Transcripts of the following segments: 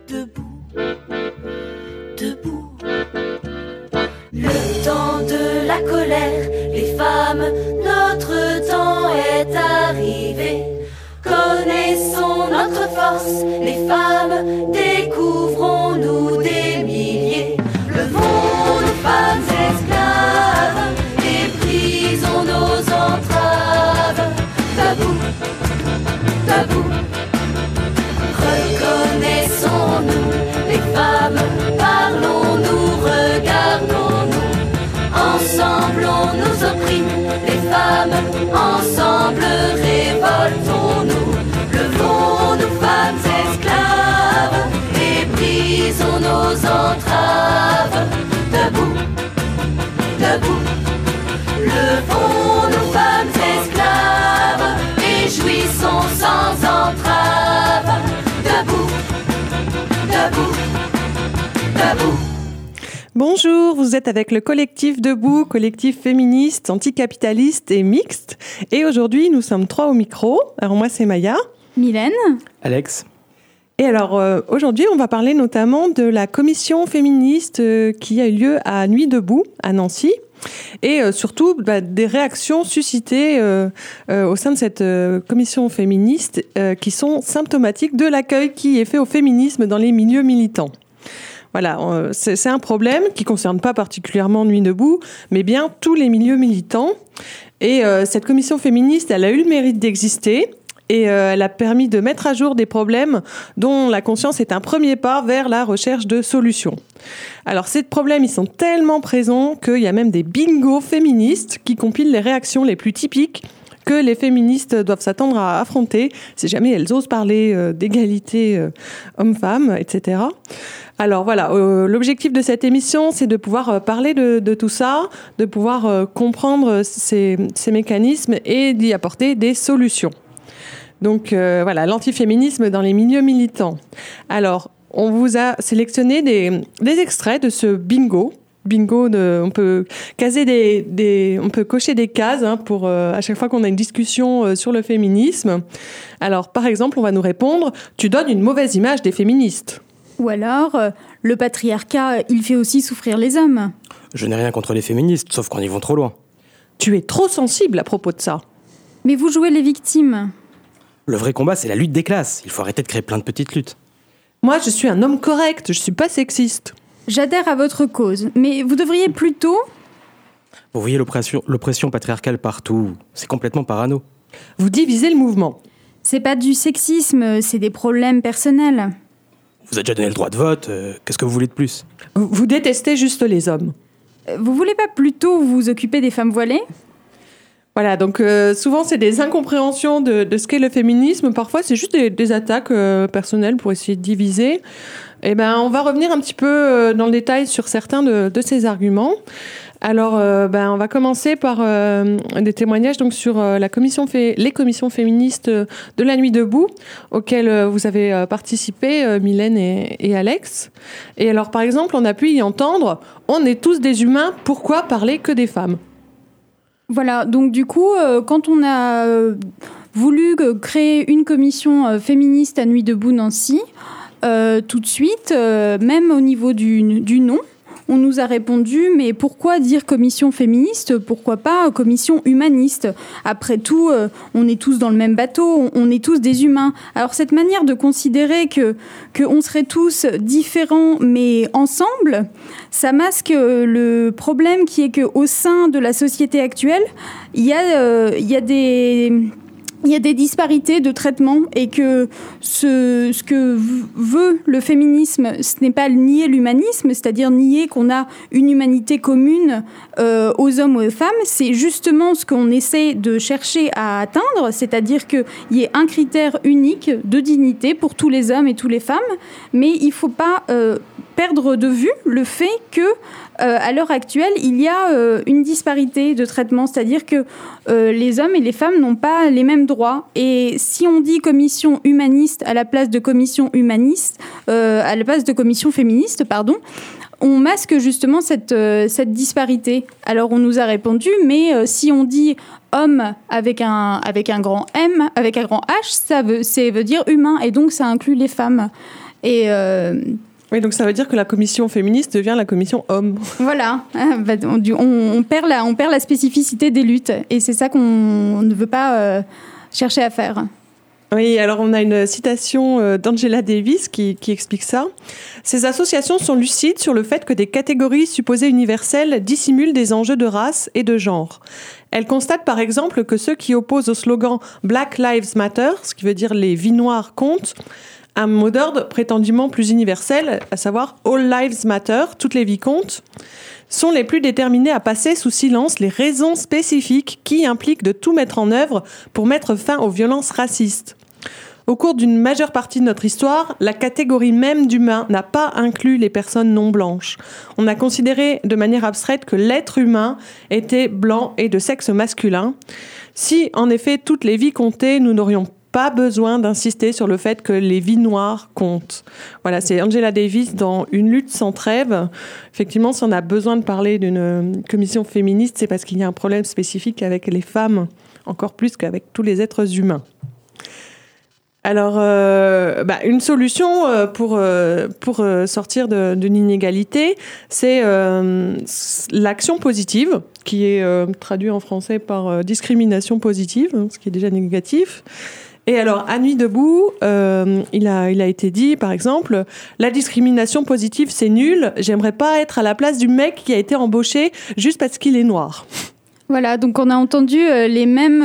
Debout, debout. Le temps de la colère, les femmes, notre temps est arrivé. Connaissons notre force, les femmes, découvrons-nous des milliers. Levons nos femmes esclaves et brisons nos entraves. Debout, debout. Reconnaissons-nous, les femmes, parlons-nous, regardons-nous. Ensemble on nous opprime, les femmes, ensemble révoltons-nous. Levons nos femmes esclaves et brisons nos entraves. Debout, debout. Levons nos femmes esclaves et jouissons sans entrave. Debout, debout, debout. Bonjour, vous êtes avec le collectif Debout, collectif féministe, anticapitaliste et mixte. Et aujourd'hui, nous sommes 3 au micro. Alors moi, c'est Maya. Mylène. Alex. Et alors, aujourd'hui, on va parler notamment de la commission féministe qui a eu lieu à Nuit Debout, à Nancy. Et surtout des réactions suscitées au sein de cette commission féministe qui sont symptomatiques de l'accueil qui est fait au féminisme dans les milieux militants. Voilà, c'est un problème qui ne concerne pas particulièrement Nuit Debout, mais bien tous les milieux militants. Et cette commission féministe, elle a eu le mérite d'exister et elle a permis de mettre à jour des problèmes dont la conscience est un premier pas vers la recherche de solutions. Alors ces problèmes, ils sont tellement présents qu'il y a même des bingos féministes qui compilent les réactions les plus typiques que les féministes doivent s'attendre à affronter si jamais elles osent parler d'égalité hommes-femmes, etc. Alors voilà, l'objectif de cette émission, c'est de pouvoir parler de tout ça, de pouvoir comprendre ces mécanismes et d'y apporter des solutions. Donc voilà, l'antiféminisme dans les milieux militants. Alors, on vous a sélectionné des extraits de ce bingo. Bingo, on peut caser on peut cocher des cases pour à chaque fois qu'on a une discussion sur le féminisme. Alors, par exemple, on va nous répondre « Tu donnes une mauvaise image des féministes ». Ou alors, le patriarcat, il fait aussi souffrir les hommes. Je n'ai rien contre les féministes, sauf qu'on y va trop loin. Tu es trop sensible à propos de ça. Mais vous jouez les victimes. Le vrai combat, c'est la lutte des classes. Il faut arrêter de créer plein de petites luttes. Moi, je suis un homme correct, je suis pas sexiste. J'adhère à votre cause, mais vous devriez plutôt... Vous voyez l'oppression patriarcale partout. C'est complètement parano. Vous divisez le mouvement. C'est pas du sexisme, c'est des problèmes personnels. Vous avez déjà donné le droit de vote, qu'est-ce que vous voulez de plus ? Vous détestez juste les hommes. Vous voulez pas plutôt vous occuper des femmes voilées ? Voilà, donc souvent c'est des incompréhensions de ce qu'est le féminisme. Parfois c'est juste des attaques personnelles pour essayer de diviser. Et ben, on va revenir un petit peu dans le détail sur certains de ces arguments. Alors, on va commencer par des témoignages donc sur les commissions féministes de la Nuit Debout, auxquelles vous avez participé, Mylène et Alex. Et alors, par exemple, on a pu y entendre « On est tous des humains, pourquoi parler que des femmes ?» Voilà, donc du coup, quand on a voulu créer une commission féministe à Nuit Debout Nancy, tout de suite, même au niveau du nom, on nous a répondu, mais pourquoi dire commission féministe ? Pourquoi pas commission humaniste ? Après tout, on est tous dans le même bateau, on est tous des humains. Alors cette manière de considérer qu'on serait tous différents, mais ensemble, ça masque le problème qui est qu'au sein de la société actuelle, il y a des disparités de traitement et que ce que veut le féminisme, ce n'est pas nier l'humanisme, c'est-à-dire nier qu'on a une humanité commune aux hommes ou aux femmes, c'est justement ce qu'on essaie de chercher à atteindre, c'est-à-dire qu'il y ait un critère unique de dignité pour tous les hommes et toutes les femmes, mais il ne faut pas perdre de vue le fait que à l'heure actuelle, il y a une disparité de traitement, c'est-à-dire que les hommes et les femmes n'ont pas les mêmes droits. Et si on dit commission humaniste à la place de commission féministe, on masque justement cette disparité. Alors on nous a répondu, mais si on dit homme avec un grand M, avec un grand H, ça veut dire humain, et donc ça inclut les femmes. Et oui, donc ça veut dire que la commission féministe devient la commission homme. voilà, on perd la spécificité des luttes, et c'est ça qu'on ne veut pas chercher à faire. Oui, alors on a une citation d'Angela Davis qui explique ça. Ces associations sont lucides sur le fait que des catégories supposées universelles dissimulent des enjeux de race et de genre. Elles constatent par exemple que ceux qui opposent au slogan Black Lives Matter, ce qui veut dire les vies noires comptent, un mot d'ordre prétendument plus universel, à savoir All Lives Matter, toutes les vies comptent, sont les plus déterminés à passer sous silence les raisons spécifiques qui impliquent de tout mettre en œuvre pour mettre fin aux violences racistes. Au cours d'une majeure partie de notre histoire, la catégorie même d'humain n'a pas inclus les personnes non blanches. On a considéré de manière abstraite que l'être humain était blanc et de sexe masculin. Si, en effet, toutes les vies comptaient, nous n'aurions pas besoin d'insister sur le fait que les vies noires comptent. Voilà, c'est Angela Davis dans Une lutte sans trêve. Effectivement, si on a besoin de parler d'une commission féministe, c'est parce qu'il y a un problème spécifique avec les femmes, encore plus qu'avec tous les êtres humains. Alors, une solution pour sortir d'une inégalité, c'est l'action positive, qui est traduit en français par discrimination positive, ce qui est déjà négatif. Et alors, à Nuit debout, il a été dit, par exemple, la discrimination positive, c'est nul. J'aimerais pas être à la place du mec qui a été embauché juste parce qu'il est noir. Voilà, donc on a entendu les mêmes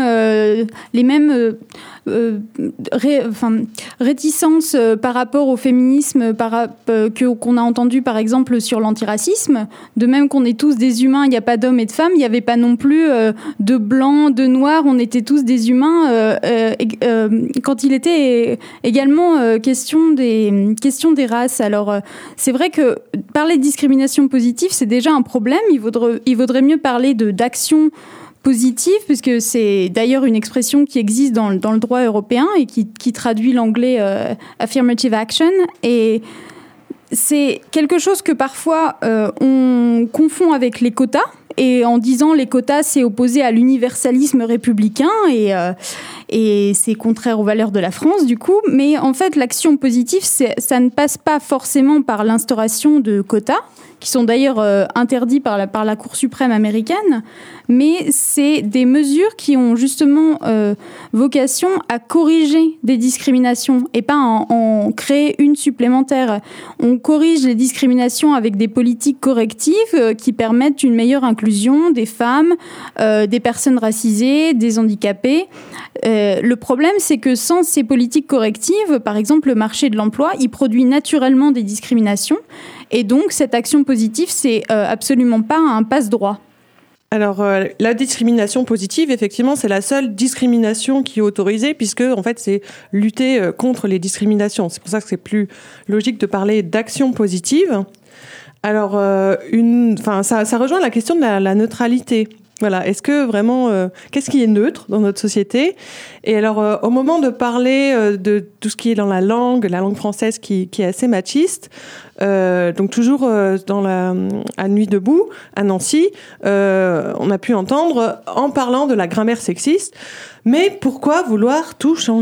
réticences par rapport au féminisme qu'on a entendu par exemple sur l'antiracisme. De même qu'on est tous des humains, il n'y a pas d'hommes et de femmes, il n'y avait pas non plus de blancs, de noirs, on était tous des humains. Quand il était également question des races. Alors c'est vrai que parler de discrimination positive, c'est déjà un problème. Il vaudrait mieux parler d'action positive, puisque c'est d'ailleurs une expression qui existe dans le droit européen et qui traduit l'anglais affirmative action. Et c'est quelque chose que parfois on confond avec les quotas, et en disant les quotas, c'est opposé à l'universalisme républicain et c'est contraire aux valeurs de la France, du coup. Mais en fait, l'action positive, ça ne passe pas forcément par l'instauration de quotas, qui sont d'ailleurs interdits par la Cour suprême américaine, mais c'est des mesures qui ont justement vocation à corriger des discriminations et pas en créer une supplémentaire. On corrige les discriminations avec des politiques correctives qui permettent une meilleure inclusion des femmes, des personnes racisées, des handicapés. Le problème, c'est que sans ces politiques correctives, par exemple le marché de l'emploi, il produit naturellement des discriminations. Et donc, cette action positive, c'est absolument pas un passe-droit. Alors, la discrimination positive, effectivement, c'est la seule discrimination qui est autorisée, puisque, en fait, c'est lutter contre les discriminations. C'est pour ça que c'est plus logique de parler d'action positive. Alors, ça rejoint la question de la neutralité. Voilà, est-ce que vraiment, qu'est-ce qui est neutre dans notre société ? Et alors, au moment de parler de tout ce qui est dans la langue française qui est assez machiste, donc toujours à Nuit debout, à Nancy, on a pu entendre, en parlant de la grammaire sexiste, mais pourquoi vouloir tout changer ?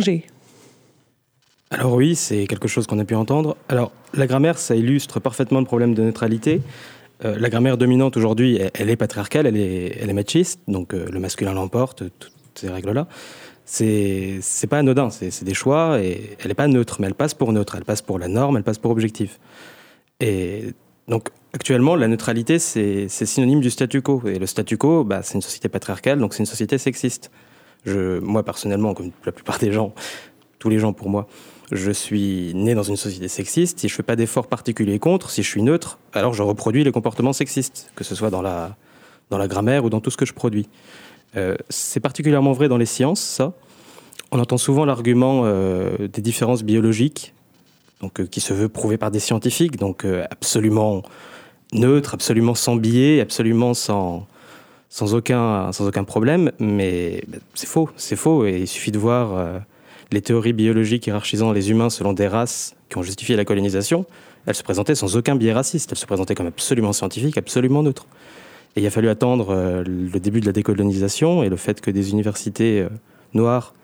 Alors oui, c'est quelque chose qu'on a pu entendre. Alors, la grammaire, ça illustre parfaitement le problème de neutralité. La grammaire dominante aujourd'hui, elle est patriarcale, elle est machiste, donc le masculin l'emporte, toutes ces règles-là. C'est pas anodin, c'est des choix, et elle n'est pas neutre, mais elle passe pour neutre, elle passe pour la norme, elle passe pour objectif. Et donc actuellement, la neutralité, c'est synonyme du statu quo, et le statu quo, c'est une société patriarcale, donc c'est une société sexiste. Moi personnellement, comme la plupart des gens, tous les gens pour moi, je suis né dans une société sexiste. Si je ne fais pas d'efforts particuliers contre, si je suis neutre, alors je reproduis les comportements sexistes, que ce soit dans la grammaire ou dans tout ce que je produis. C'est particulièrement vrai dans les sciences, ça. On entend souvent l'argument des différences biologiques, donc, qui se veut prouvé par des scientifiques, donc absolument neutre, absolument sans biais, absolument sans aucun problème. Mais c'est faux, et il suffit de voir... les théories biologiques hiérarchisant les humains selon des races qui ont justifié la colonisation, elles se présentaient sans aucun biais raciste. Elles se présentaient comme absolument scientifiques, absolument neutres. Et il a fallu attendre le début de la décolonisation et le fait que des universités noires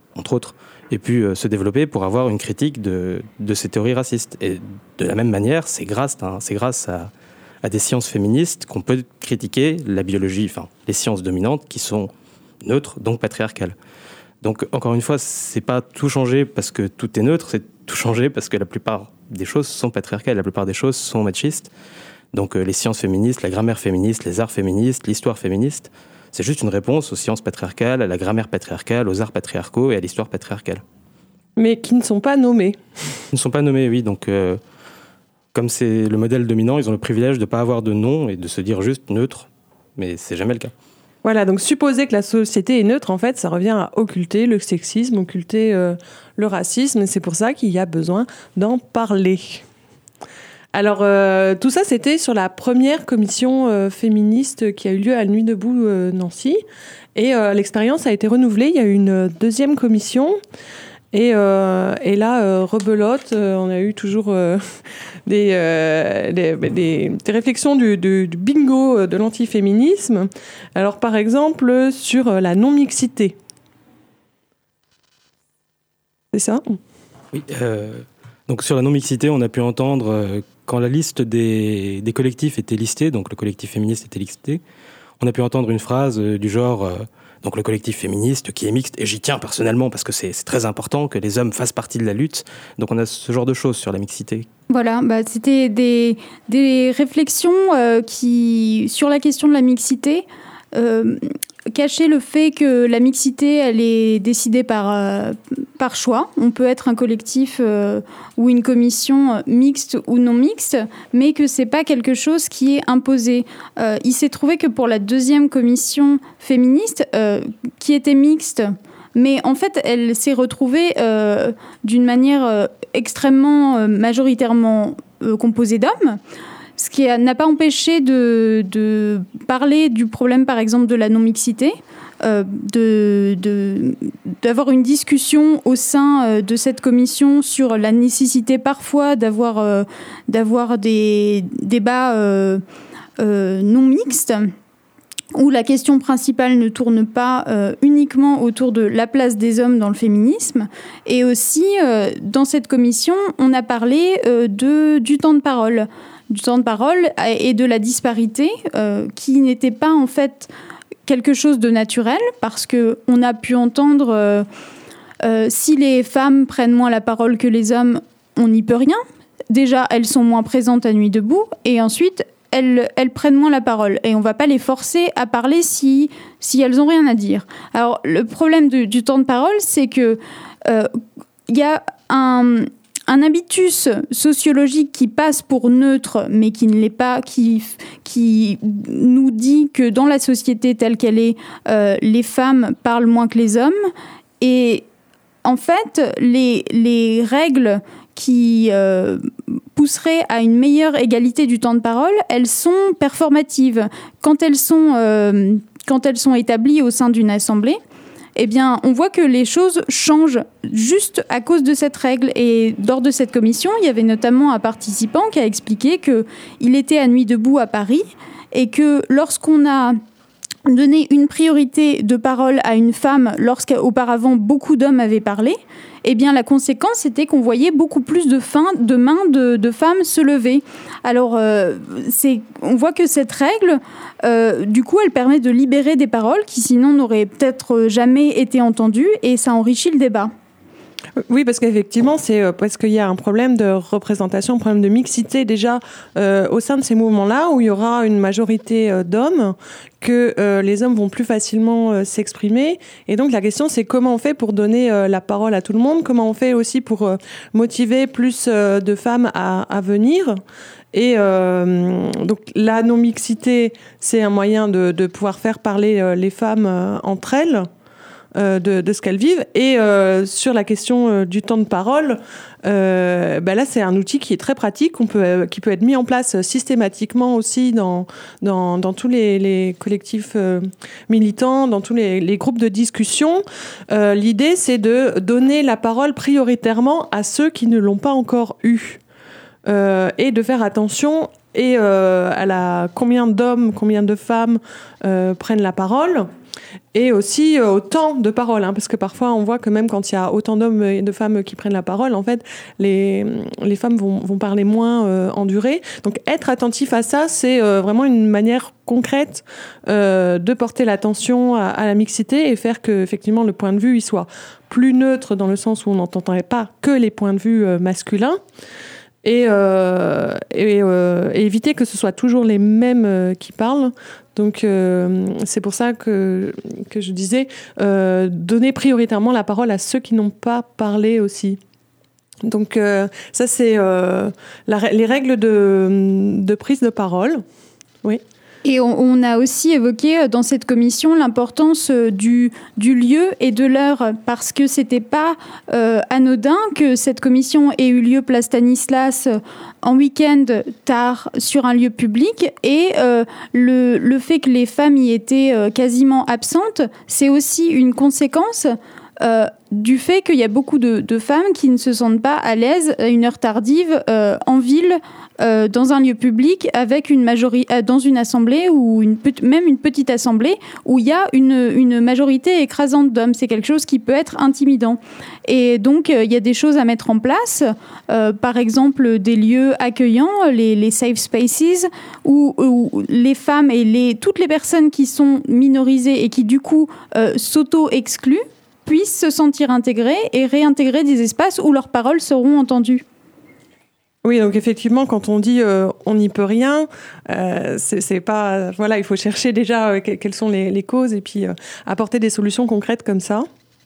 entre autres, ait pu se développer pour avoir une critique de ces théories racistes. Et de la même manière, c'est grâce à des sciences féministes qu'on peut critiquer la biologie, enfin les sciences dominantes qui sont neutres, donc patriarcales. Donc encore une fois, c'est pas tout changer parce que tout est neutre, c'est tout changer parce que la plupart des choses sont patriarcales, la plupart des choses sont machistes. Donc les sciences féministes, la grammaire féministe, les arts féministes, l'histoire féministe, c'est juste une réponse aux sciences patriarcales, à la grammaire patriarcale, aux arts patriarcaux et à l'histoire patriarcale. Mais qui ne sont pas nommés. Ils ne sont pas nommés, oui. Donc comme c'est le modèle dominant, ils ont le privilège de ne pas avoir de nom et de se dire juste neutre, mais c'est jamais le cas. Voilà, donc supposer que la société est neutre, en fait, ça revient à occulter le sexisme, occulter le racisme, et c'est pour ça qu'il y a besoin d'en parler. Alors, tout ça, c'était sur la première commission féministe qui a eu lieu à Nuit debout Nancy, et l'expérience a été renouvelée. Il y a eu une deuxième commission. Et là, rebelote, on a eu toujours des réflexions du bingo de l'antiféminisme. Alors, par exemple, sur la non-mixité. C'est ça ? Oui. Donc, sur la non-mixité, on a pu entendre, quand la liste des collectifs était listée, donc le collectif féministe était listé, on a pu entendre une phrase du genre... Donc le collectif féministe qui est mixte, et j'y tiens personnellement parce que c'est très important que les hommes fassent partie de la lutte. Donc on a ce genre de choses sur la mixité. Voilà, c'était des réflexions sur la question de la mixité cachaient le fait que la mixité, elle est décidée par choix. On peut être un collectif ou une commission mixte ou non mixte, mais que c'est pas quelque chose qui est imposé. Il s'est trouvé que pour la deuxième commission féministe, qui était mixte, mais en fait, elle s'est retrouvée d'une manière extrêmement majoritairement composée d'hommes. Ce qui n'a pas empêché de parler du problème, par exemple, de la non-mixité, d'avoir une discussion au sein de cette commission sur la nécessité parfois d'avoir des débats non mixtes, où la question principale ne tourne pas uniquement autour de la place des hommes dans le féminisme. Et aussi, dans cette commission, on a parlé du temps de parole. Du temps de parole et de la disparité qui n'était pas en fait quelque chose de naturel, parce qu'on a pu entendre si les femmes prennent moins la parole que les hommes, on n'y peut rien. Déjà, elles sont moins présentes à Nuit debout, et ensuite, elles prennent moins la parole. Et on ne va pas les forcer à parler si elles n'ont rien à dire. Alors, le problème du temps de parole, c'est qu'il y a un habitus sociologique qui passe pour neutre, mais qui ne l'est pas, qui nous dit que dans la société telle qu'elle est, les femmes parlent moins que les hommes. Et en fait, les règles qui pousseraient à une meilleure égalité du temps de parole, elles sont performatives. Quand elles sont établies au sein d'une assemblée, eh bien, on voit que les choses changent juste à cause de cette règle. Et lors de cette commission, il y avait notamment un participant qui a expliqué qu'il était à Nuit debout à Paris et que lorsqu'on a donné une priorité de parole à une femme lorsqu'auparavant beaucoup d'hommes avaient parlé, eh bien, la conséquence, c'était qu'on voyait beaucoup plus de mains de femmes se lever. Alors, on voit que cette règle, du coup, elle permet de libérer des paroles qui, sinon, n'auraient peut-être jamais été entendues, et ça enrichit le débat. Oui, parce qu'effectivement, c'est parce qu'il y a un problème de représentation, un problème de mixité déjà au sein de ces mouvements-là, où il y aura une majorité d'hommes, que les hommes vont plus facilement s'exprimer. Et donc la question, c'est comment on fait pour donner la parole à tout le monde, comment on fait aussi pour motiver plus de femmes à venir. Et donc la non-mixité, c'est un moyen de pouvoir faire parler les femmes entre elles. De ce qu'elles vivent. Et sur la question du temps de parole, là c'est un outil qui est très pratique, qui peut être mis en place systématiquement aussi dans tous les collectifs militants, dans tous les groupes de discussion. L'idée, c'est de donner la parole prioritairement à ceux qui ne l'ont pas encore eue. et de faire attention à combien d'hommes, combien de femmes prennent la parole. Et aussi au temps de parole, parce que parfois on voit que même quand il y a autant d'hommes et de femmes qui prennent la parole, en fait, les femmes vont parler moins en durée. Donc être attentif à ça, c'est vraiment une manière concrète de porter l'attention à la mixité et faire que effectivement le point de vue il soit plus neutre dans le sens où on n'entendrait pas que les points de vue masculins. Et éviter que ce soit toujours les mêmes qui parlent. Donc c'est pour ça que je disais donner prioritairement la parole à ceux qui n'ont pas parlé aussi. Donc ça c'est les règles de prise de parole. Oui. Et on a aussi évoqué dans cette commission l'importance du lieu et de l'heure, parce que c'était pas anodin que cette commission ait eu lieu place Stanislas en week-end tard sur un lieu public, et le fait que les femmes y étaient quasiment absentes, c'est aussi une conséquence du fait qu'il y a beaucoup de femmes qui ne se sentent pas à l'aise à une heure tardive en ville, dans un lieu public, avec une majorité, dans une assemblée ou même une petite assemblée où il y a une majorité écrasante d'hommes. C'est quelque chose qui peut être intimidant. Et donc, il y a des choses à mettre en place. Par exemple, des lieux accueillants, les safe spaces, où les femmes et toutes les personnes qui sont minorisées et qui, du coup, s'auto-excluent, puissent se sentir intégrées et réintégrer des espaces où leurs paroles seront entendues. Oui, donc effectivement, quand on dit on n'y peut rien, c'est pas voilà, il faut chercher déjà quelles sont les causes et puis apporter des solutions concrètes comme ça.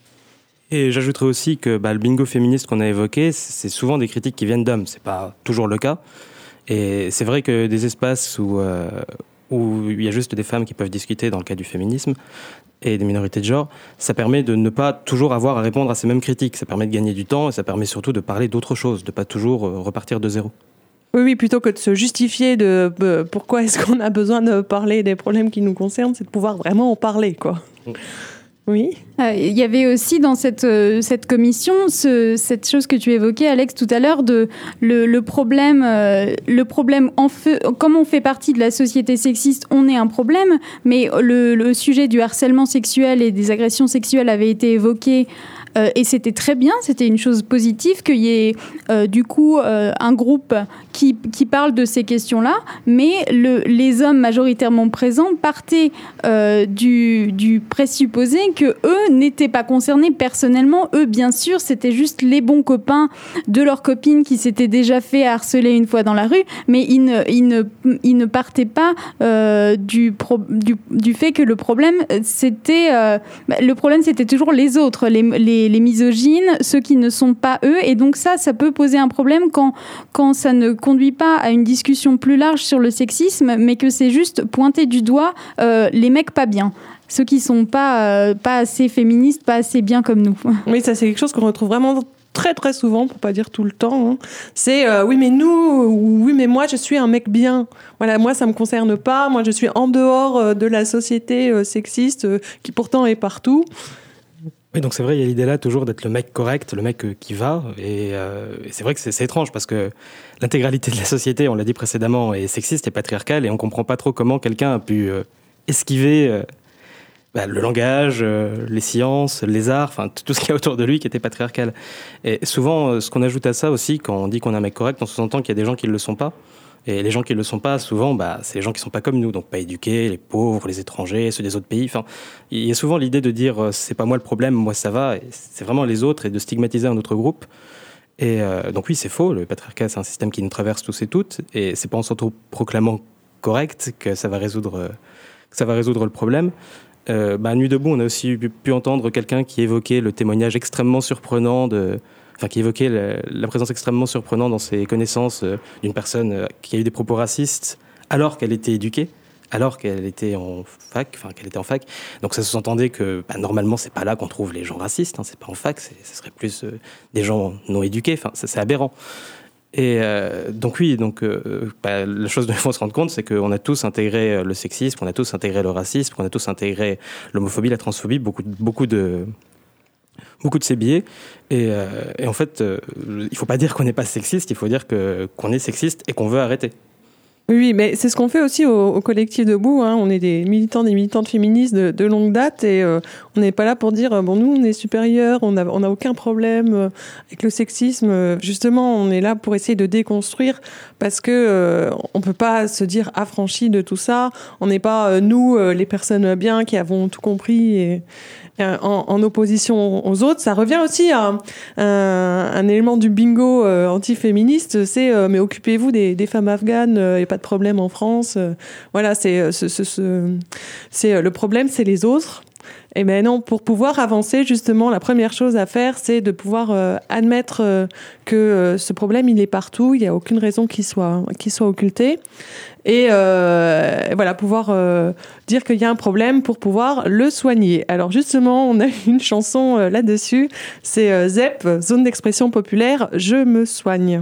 Et j'ajouterais aussi que le bingo féministe qu'on a évoqué, c'est souvent des critiques qui viennent d'hommes. C'est pas toujours le cas. Et c'est vrai que des espaces où il y a juste des femmes qui peuvent discuter dans le cas du féminisme et des minorités de genre, ça permet de ne pas toujours avoir à répondre à ces mêmes critiques. Ça permet de gagner du temps et ça permet surtout de parler d'autre chose, de pas toujours repartir de zéro. Oui, plutôt que de se justifier de pourquoi est-ce qu'on a besoin de parler des problèmes qui nous concernent, c'est de pouvoir vraiment en parler, quoi. Oui. Il y avait aussi dans cette commission cette chose que tu évoquais, Alex, tout à l'heure, le problème comme on fait partie de la société sexiste, on est un problème, mais le sujet du harcèlement sexuel et des agressions sexuelles avait été évoqué. Et c'était très bien, c'était une chose positive qu'il y ait du coup un groupe qui parle de ces questions-là, mais les hommes majoritairement présents partaient du présupposé que eux n'étaient pas concernés personnellement. Eux, bien sûr, c'était juste les bons copains de leurs copines qui s'étaient déjà fait harceler une fois dans la rue, mais ils ne partaient pas du fait que le problème c'était toujours les autres, les misogynes, ceux qui ne sont pas eux, et donc ça peut poser un problème quand ça ne conduit pas à une discussion plus large sur le sexisme, mais que c'est juste pointer du doigt les mecs pas bien, ceux qui sont pas assez féministes, pas assez bien comme nous. Oui, ça c'est quelque chose qu'on retrouve vraiment très très souvent, pour pas dire tout le temps. C'est oui mais moi je suis un mec bien. Voilà, moi ça me concerne pas. Moi je suis en dehors de la société sexiste qui pourtant est partout. Oui, donc c'est vrai, il y a l'idée là toujours d'être le mec correct, le mec qui va, et c'est vrai que c'est étrange parce que l'intégralité de la société, on l'a dit précédemment, est sexiste et patriarcale, et on comprend pas trop comment quelqu'un a pu esquiver le langage, les sciences, les arts, enfin tout ce qu'il y a autour de lui qui était patriarcal. Et souvent, ce qu'on ajoute à ça aussi, quand on dit qu'on est un mec correct, on sous-entend qu'il y a des gens qui ne le sont pas. Et les gens qui ne le sont pas, souvent, c'est les gens qui ne sont pas comme nous, donc pas éduqués, les pauvres, les étrangers, ceux des autres pays. Enfin, il y a souvent l'idée de dire c'est pas moi le problème, moi ça va, et c'est vraiment les autres, et de stigmatiser un autre groupe. Et donc oui, c'est faux, le patriarcat c'est un système qui nous traverse tous et toutes, et c'est pas en s'autoproclamant correct que ça va résoudre le problème. À Nuit debout, on a aussi pu entendre quelqu'un qui évoquait le témoignage extrêmement surprenant qui évoquait la présence extrêmement surprenante dans ses connaissances d'une personne qui a eu des propos racistes alors qu'elle était éduquée, alors qu'elle était en fac. Donc ça se s'entendait que normalement c'est pas là qu'on trouve les gens racistes, c'est pas en fac, ce serait plus des gens non éduqués. C'est aberrant. Et la chose dont il faut se rendre compte, c'est qu'on a tous intégré le sexisme, qu'on a tous intégré le racisme, qu'on a tous intégré l'homophobie, la transphobie, beaucoup beaucoup de ces biais. Et en fait, il ne faut pas dire qu'on n'est pas sexiste, il faut dire qu'on est sexiste et qu'on veut arrêter. Oui, mais c'est ce qu'on fait aussi au collectif Debout. Hein. On est des militantes féministes de longue date et on n'est pas là pour dire bon, nous on est supérieurs, on n'a aucun problème avec le sexisme. Justement, on est là pour essayer de déconstruire parce que on peut pas se dire affranchi de tout ça. On n'est pas nous les personnes bien qui avons tout compris et en opposition aux autres. Ça revient aussi à un élément du bingo antiféministe, c'est mais occupez-vous des femmes afghanes, il n'y a pas de problème en France. Voilà, c'est le problème, c'est les autres. Et ben non, pour pouvoir avancer, justement, la première chose à faire, c'est de pouvoir admettre que ce problème, il est partout, il n'y a aucune raison qu'il soit occulté. Et voilà, pouvoir dire qu'il y a un problème pour pouvoir le soigner. Alors justement, on a une chanson là-dessus, c'est ZEP, Zone d'expression populaire, Je me soigne.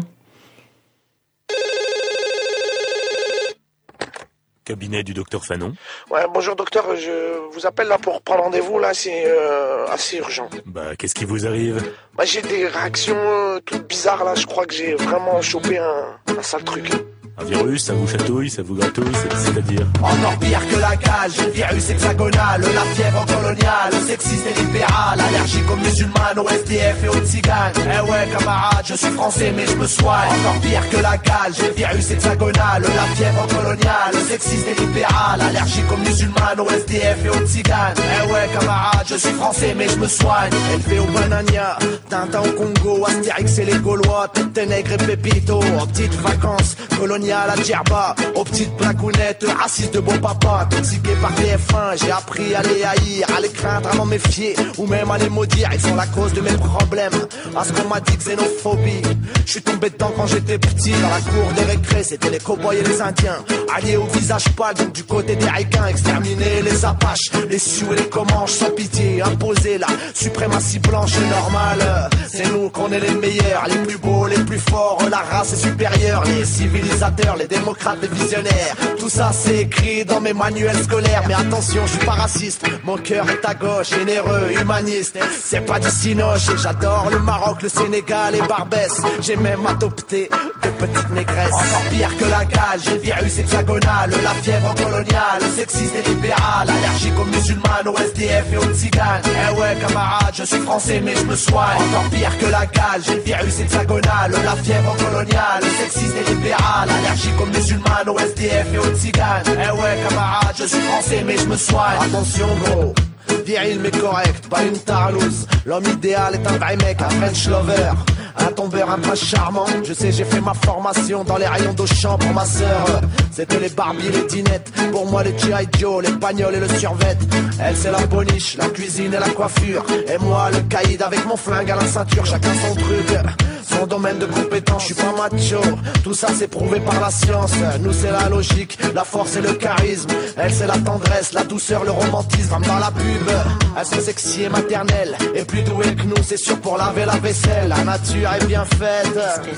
Cabinet du docteur Fanon. Ouais, bonjour docteur, je vous appelle là pour prendre rendez-vous, là c'est assez urgent. Bah, qu'est-ce qui vous arrive? Bah, j'ai des réactions toutes bizarres là, je crois que j'ai vraiment chopé un sale truc. Un virus, ça vous chatouille, ça vous gratouille, c'est-à-dire? Encore pire que la cage, le virus hexagonal, la fièvre coloniale, sexiste et libéral, allergique aux musulmanes, aux SDF et aux tziganes. Eh ouais camarade, je suis français mais je me soigne. Encore pire que la cage, le virus hexagonal, la fièvre coloniale, sexiste et libéral, allergique aux musulmanes, aux SDF et aux tziganes. Eh ouais camarade, je suis français mais je me soigne. Élevé au Banania, Tintin au Congo, Astérix et les Gaulois, Ténègre et Pépito, aux petites vacances coloniales à Djerba, aux petites blagounettes, racistes de bon papa, intoxiqués par TF1, j'ai appris à les haïr, à les craindre, à m'en méfier, ou même à les maudire, ils sont la cause de mes problèmes, à ce qu'on m'a dit xénophobie, je suis tombé dedans quand j'étais petit, dans la cour des récrés, c'était les cow-boys et les indiens, alliés au visage pâle, donc du côté des ricains, exterminer les apaches, les sioux et les comanches, sans pitié, imposer la suprématie blanche et normale, c'est nous qu'on est les meilleurs, les plus beaux, les plus forts, la race est supérieure, les civilisateurs, les démocrates, les visionnaires, tout ça c'est écrit dans mes manuels scolaires. Mais attention, je suis pas raciste, mon cœur est à gauche, généreux, humaniste. C'est pas du cinoche et j'adore le Maroc, le Sénégal et Barbès. J'ai même adopté de petites négresses. Encore pire que la cage, le virus hexagonal, la fièvre coloniale, sexiste et libéral, allergique aux musulmanes, aux SDF et aux tziganes. Eh ouais camarade, je suis français mais je me soigne. Encore pire que la cage, le virus hexagonal, la fièvre coloniale, sexiste et libéral, allergique aux musulmanes, aux SDF et aux tziganes. Eh ouais camarade, je suis français mais je me soigne. Attention gros, viril mais correct, pas une tarlouse. L'homme idéal est un vrai mec, un French lover, un tombeur, un prince charmant. Je sais, j'ai fait ma formation dans les rayons d'Auchan pour ma sœur. C'était les Barbie, les dinettes. Pour moi, les G.I. Joe, les bagnoles et le survêt. Elle, c'est la boniche, la cuisine et la coiffure. Et moi, le caïd avec mon flingue à la ceinture. Chacun son truc, son domaine de compétence. Je suis pas macho, tout ça c'est prouvé par la science. Nous, c'est la logique, la force et le charisme. Elle, c'est la tendresse, la douceur, le romantisme. Comme dans la pub, elles sont sexy et maternelles. Et plus douées que nous, c'est sûr pour laver la vaisselle. La nature est bien faite.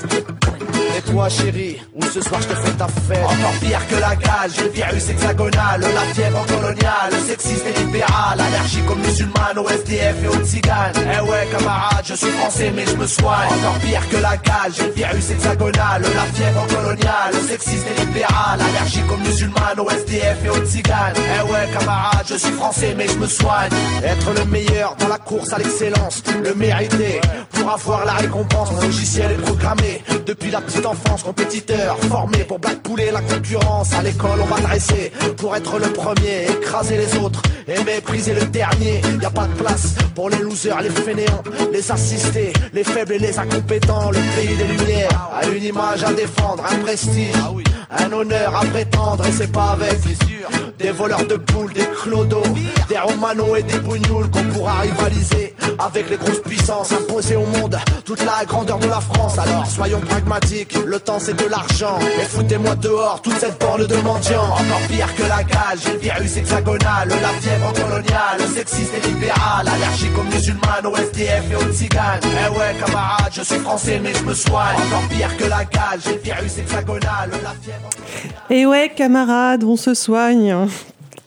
Et toi chérie, où ce soir je te fais ta fête. Encore pire que la cage, le virus hexagonal, la fièvre coloniale, sexiste et libéral, allergique aux musulmanes, aux SDF et aux tziganes. Eh ouais camarade, je suis français mais je me soigne. Encore pire que la cage, le virus hexagonal, la fièvre coloniale, sexiste et libéral, allergique aux musulmanes, aux SDF et aux tziganes. Eh ouais camarade, je suis français mais je me soigne. Être le meilleur dans la course à l'excellence, le mériter, pour avoir la récompense. Mon logiciel est programmé depuis la petite enfance, compétiteur, formé pour blackpouler la concurrence. À l'école on va dresser pour être le premier, écraser les autres et mépriser le dernier. Y a pas de place pour les losers, les fainéants, les assistés, les faibles et les incompétents. Le pays des lumières a une image à défendre, un prestige, un honneur à prétendre. Et c'est pas avec des voleurs de poules, des clodos, des romanos et des bougnoules qu'on pourra rivaliser avec les grosses puissances, imposées au monde toute la grandeur de la France. Alors soyons pragmatiques, le temps c'est de l'argent, et foutez-moi dehors toute cette bande de mendiants. Encore pire que la cage, le virus hexagonal, la fièvre coloniale, sexiste et libéral, allergique aux musulmanes, aux SDF et aux tziganes. Eh ouais camarade, je suis français mais je me soigne. Encore pire que la cage, le virus hexagonal, la fièvre coloniale. Et ouais camarade, on se soigne.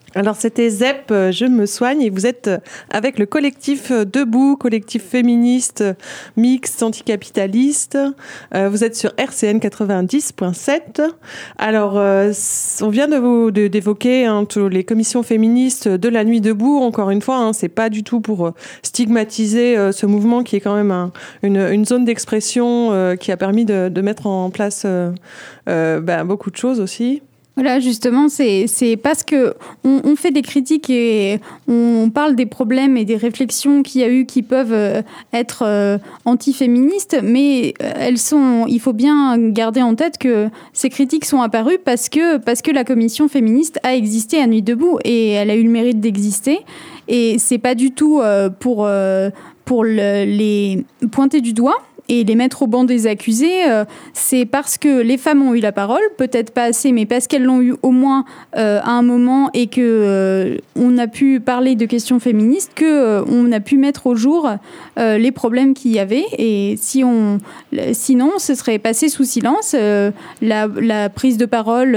Alors c'était ZEP, je me soigne, et vous êtes avec le collectif Debout, collectif féministe, mixte, anticapitaliste. Vous êtes sur RCN 90.7. Alors on vient d'évoquer tous les commissions féministes de la Nuit debout. Encore une fois, c'est pas du tout pour stigmatiser ce mouvement qui est quand même une zone d'expression qui a permis de mettre en place beaucoup de choses aussi. Voilà, justement, c'est parce que on fait des critiques et on parle des problèmes et des réflexions qu'il y a eu qui peuvent être antiféministes, mais il faut bien garder en tête que ces critiques sont apparues parce que la commission féministe a existé à Nuit debout et elle a eu le mérite d'exister. Et c'est pas du tout pour les pointer du doigt et les mettre au banc des accusés, c'est parce que les femmes ont eu la parole, peut-être pas assez, mais parce qu'elles l'ont eu au moins à un moment et que on a pu parler de questions féministes, que on a pu mettre au jour les problèmes qu'il y avait. Et sinon, ce serait passé sous silence. La prise de parole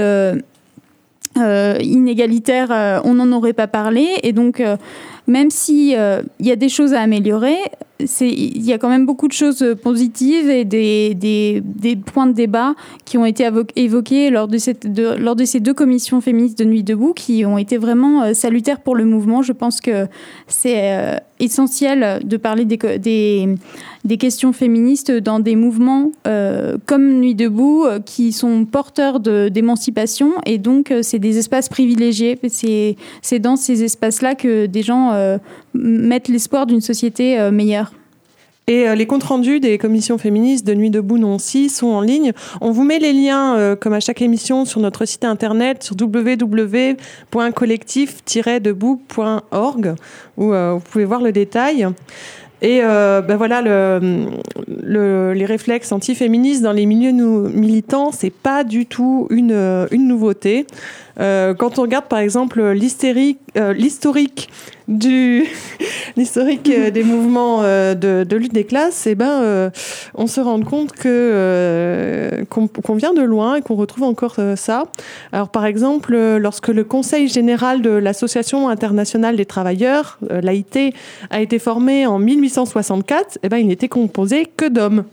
inégalitaire, on n'en aurait pas parlé. Et donc, même si y a des choses à améliorer, il y a quand même beaucoup de choses positives et des points de débat qui ont été évoqués lors de ces deux commissions féministes de Nuit debout qui ont été vraiment salutaires pour le mouvement. Je pense que c'est essentiel de parler des questions féministes dans des mouvements comme Nuit debout qui sont porteurs d'émancipation, et donc c'est des espaces privilégiés. C'est dans ces espaces-là que des gens mettent l'espoir d'une société meilleure. Et les comptes rendus des commissions féministes de Nuit debout Nancy sont en ligne. On vous met les liens, comme à chaque émission, sur notre site internet, sur www.collectif-debout.org, où vous pouvez voir le détail. Et voilà, les réflexes antiféministes dans les milieux militants, c'est pas du tout une nouveauté. Quand on regarde par exemple l'historique des mouvements de lutte des classes, on se rend compte qu'on vient de loin et qu'on retrouve encore ça. Alors par exemple, lorsque le Conseil général de l'Association internationale des travailleurs, l'AIT, a été formé en 1864, il n'était composé que d'hommes.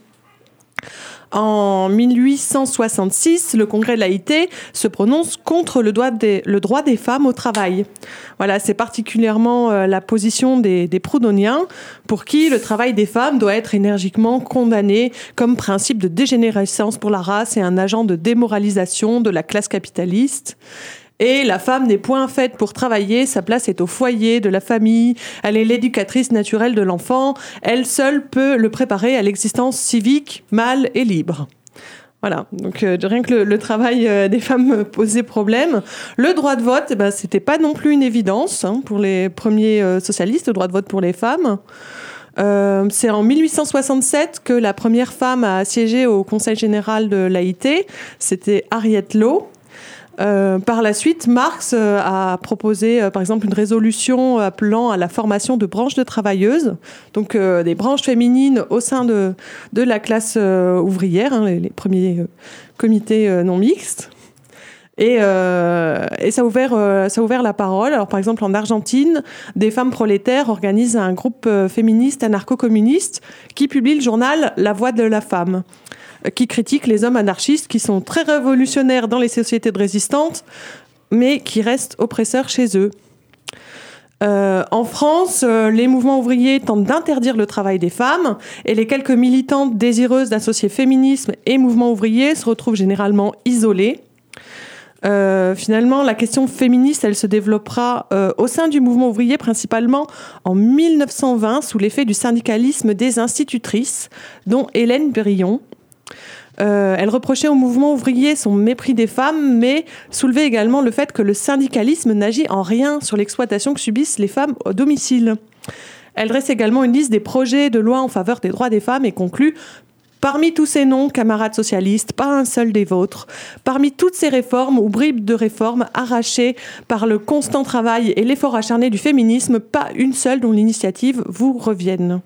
En 1866, le congrès de l'AIT se prononce contre le droit des femmes au travail. Voilà, c'est particulièrement la position des proudhoniens, pour qui le travail des femmes doit être énergiquement condamné comme principe de dégénérescence pour la race et un agent de démoralisation de la classe capitaliste. Et la femme n'est point faite pour travailler, sa place est au foyer de la famille, elle est l'éducatrice naturelle de l'enfant, elle seule peut le préparer à l'existence civique, mâle et libre. Voilà, donc rien que le travail des femmes posait problème. Le droit de vote, c'était pas non plus une évidence pour les premiers socialistes, le droit de vote pour les femmes. C'est en 1867 que la première femme a siégé au Conseil général de l'AIT, c'était Harriet Law. Par la suite, Marx a proposé, par exemple, une résolution appelant à la formation de branches de travailleuses, donc des branches féminines au sein de la classe ouvrière, les premiers comités non mixtes. Et ça a ouvert la parole. Alors, par exemple, en Argentine, des femmes prolétaires organisent un groupe féministe anarcho-communiste qui publie le journal La Voix de la femme, qui critique les hommes anarchistes qui sont très révolutionnaires dans les sociétés de résistance, mais qui restent oppresseurs chez eux. En France, les mouvements ouvriers tentent d'interdire le travail des femmes, et les quelques militantes désireuses d'associer féminisme et mouvement ouvrier se retrouvent généralement isolées. Finalement, la question féministe, elle se développera au sein du mouvement ouvrier, principalement en 1920, sous l'effet du syndicalisme des institutrices, dont Hélène Bérillon. Elle reprochait au mouvement ouvrier son mépris des femmes, mais soulevait également le fait que le syndicalisme n'agit en rien sur l'exploitation que subissent les femmes au domicile. Elle dresse également une liste des projets de loi en faveur des droits des femmes et conclut: parmi tous ces noms, camarades socialistes, pas un seul des vôtres. Parmi toutes ces réformes ou bribes de réformes arrachées par le constant travail et l'effort acharné du féminisme, pas une seule dont l'initiative vous revienne.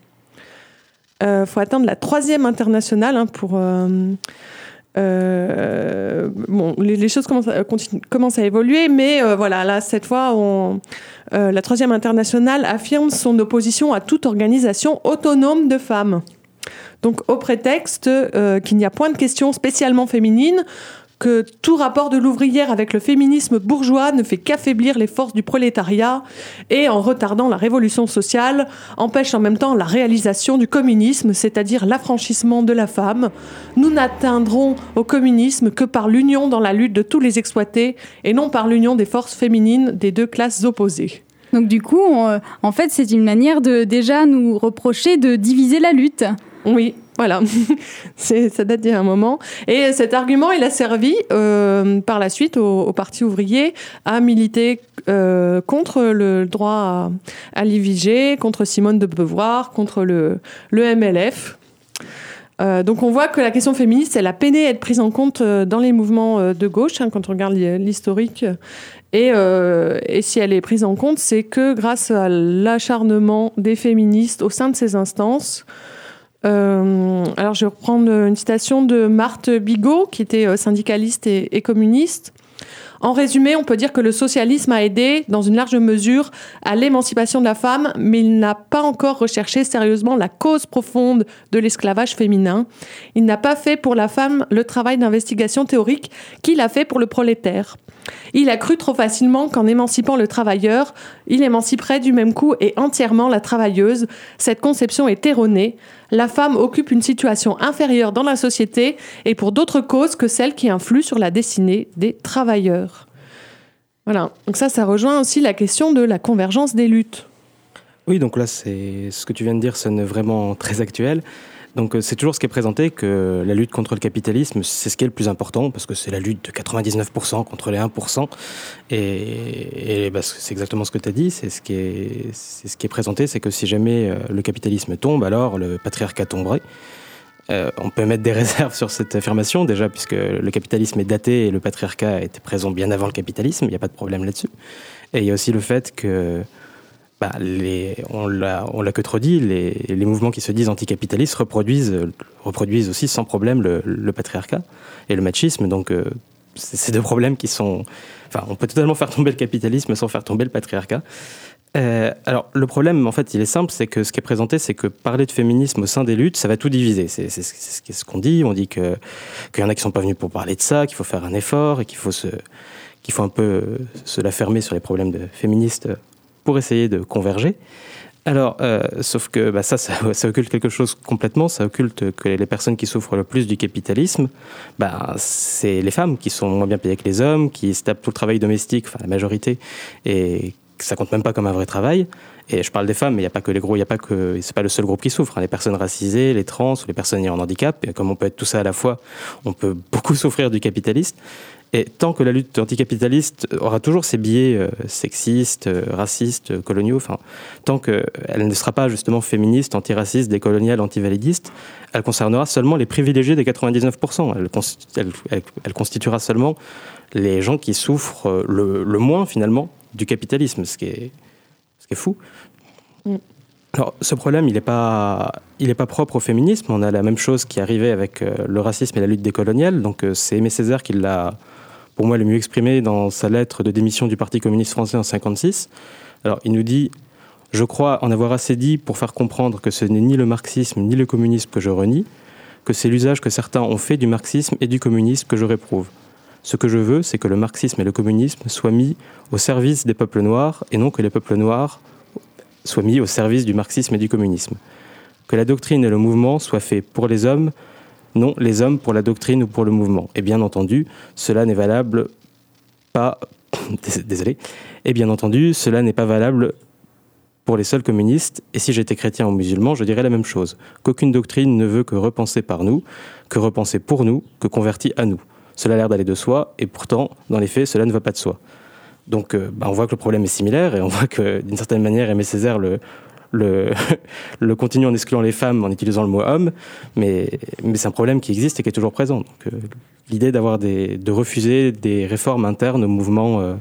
Faut attendre la 3e internationale pour les choses commencent à évoluer, mais voilà, là, cette fois, la Troisième Internationale affirme son opposition à toute organisation autonome de femmes. Donc, au prétexte qu'il n'y a point de question spécialement féminine, que tout rapport de l'ouvrière avec le féminisme bourgeois ne fait qu'affaiblir les forces du prolétariat et, en retardant la révolution sociale, empêche en même temps la réalisation du communisme, c'est-à-dire l'affranchissement de la femme. Nous n'atteindrons au communisme que par l'union dans la lutte de tous les exploités et non par l'union des forces féminines des deux classes opposées. Donc du coup, en fait, c'est une manière de déjà nous reprocher de diviser la lutte. Oui. Voilà, ça date d'il y a un moment. Et cet argument, il a servi par la suite au Parti ouvrier à militer contre le droit à l'IVG, contre Simone de Beauvoir, contre le MLF. Donc on voit que la question féministe, elle a peiné à être prise en compte dans les mouvements de gauche, quand on regarde l'historique. Et si elle est prise en compte, c'est que grâce à l'acharnement des féministes au sein de ces instances. Alors, je vais reprendre une citation de Marthe Bigot, qui était syndicaliste et communiste. En résumé, on peut dire que le socialisme a aidé, dans une large mesure, à l'émancipation de la femme, mais il n'a pas encore recherché sérieusement la cause profonde de l'esclavage féminin. Il n'a pas fait pour la femme le travail d'investigation théorique qu'il a fait pour le prolétaire. Il a cru trop facilement qu'en émancipant le travailleur, il émanciperait du même coup et entièrement la travailleuse. Cette conception est erronée. La femme occupe une situation inférieure dans la société et pour d'autres causes que celles qui influent sur la destinée des travailleurs. Voilà. Donc ça rejoint aussi la question de la convergence des luttes. Oui, donc là, c'est ce que tu viens de dire sonne vraiment très actuel. Donc c'est toujours ce qui est présenté, que la lutte contre le capitalisme, c'est ce qui est le plus important, parce que c'est la lutte de 99% contre les 1%. Et c'est exactement ce que tu as dit, c'est ce qui est présenté, c'est que si jamais le capitalisme tombe, alors le patriarcat tomberait. On peut mettre des réserves sur cette affirmation, déjà, puisque le capitalisme est daté et le patriarcat était présent bien avant le capitalisme, il n'y a pas de problème là-dessus. Et il y a aussi le fait que on l'a que trop dit, les mouvements qui se disent anticapitalistes reproduisent aussi sans problème le patriarcat et le machisme. Donc, c'est ces deux problèmes qui sont... Enfin, on peut totalement faire tomber le capitalisme sans faire tomber le patriarcat. Alors, le problème, en fait, il est simple, c'est que ce qui est présenté, c'est que parler de féminisme au sein des luttes, ça va tout diviser. C'est ce qu'on dit. On dit qu'il y en a qui sont pas venus pour parler de ça, qu'il faut faire un effort et qu'il faut un peu se la fermer sur les problèmes de féministes pour essayer de converger. Alors, sauf que ça occulte quelque chose complètement, ça occulte que les personnes qui souffrent le plus du capitalisme, c'est les femmes qui sont moins bien payées que les hommes, qui se tapent tout le travail domestique, enfin la majorité, et ça compte même pas comme un vrai travail. Et je parle des femmes, mais il n'y a pas que les gros, c'est pas le seul groupe qui souffre, les personnes racisées, les trans, ou les personnes ayant un handicap, et comme on peut être tout ça à la fois, on peut beaucoup souffrir du capitaliste. Et tant que la lutte anticapitaliste aura toujours ses biais sexistes, racistes, coloniaux, tant qu'elle ne sera pas justement féministe, antiraciste, décoloniale, antivalidiste, elle concernera seulement les privilégiés des 99%. Elle constituera seulement les gens qui souffrent le moins finalement du capitalisme, ce qui est fou. Alors, ce problème, il n'est pas propre au féminisme. On a la même chose qui arrivait avec le racisme et la lutte décoloniale. Donc, c'est Aimé Césaire qui l'a, pour moi, le mieux exprimé dans sa lettre de démission du Parti communiste français en 1956. Alors, il nous dit « Je crois en avoir assez dit pour faire comprendre que ce n'est ni le marxisme ni le communisme que je renie, que c'est l'usage que certains ont fait du marxisme et du communisme que je réprouve. Ce que je veux, c'est que le marxisme et le communisme soient mis au service des peuples noirs et non que les peuples noirs soient mis au service du marxisme et du communisme. Que la doctrine et le mouvement soient faits pour les hommes, non les hommes pour la doctrine ou pour le mouvement. Et bien entendu, cela n'est valable pas... Désolé. Et bien entendu, cela n'est pas valable pour les seuls communistes. Et si j'étais chrétien ou musulman, je dirais la même chose. Qu'aucune doctrine ne veut que repenser par nous, que repenser pour nous, que convertir à nous. Cela a l'air d'aller de soi, et pourtant, dans les faits, cela ne va pas de soi. Donc, on voit que le problème est similaire, et on voit que, d'une certaine manière, Aimé Césaire le continue en excluant les femmes, en utilisant le mot « homme », mais c'est un problème qui existe et qui est toujours présent. Donc, l'idée de refuser des réformes internes au mouvement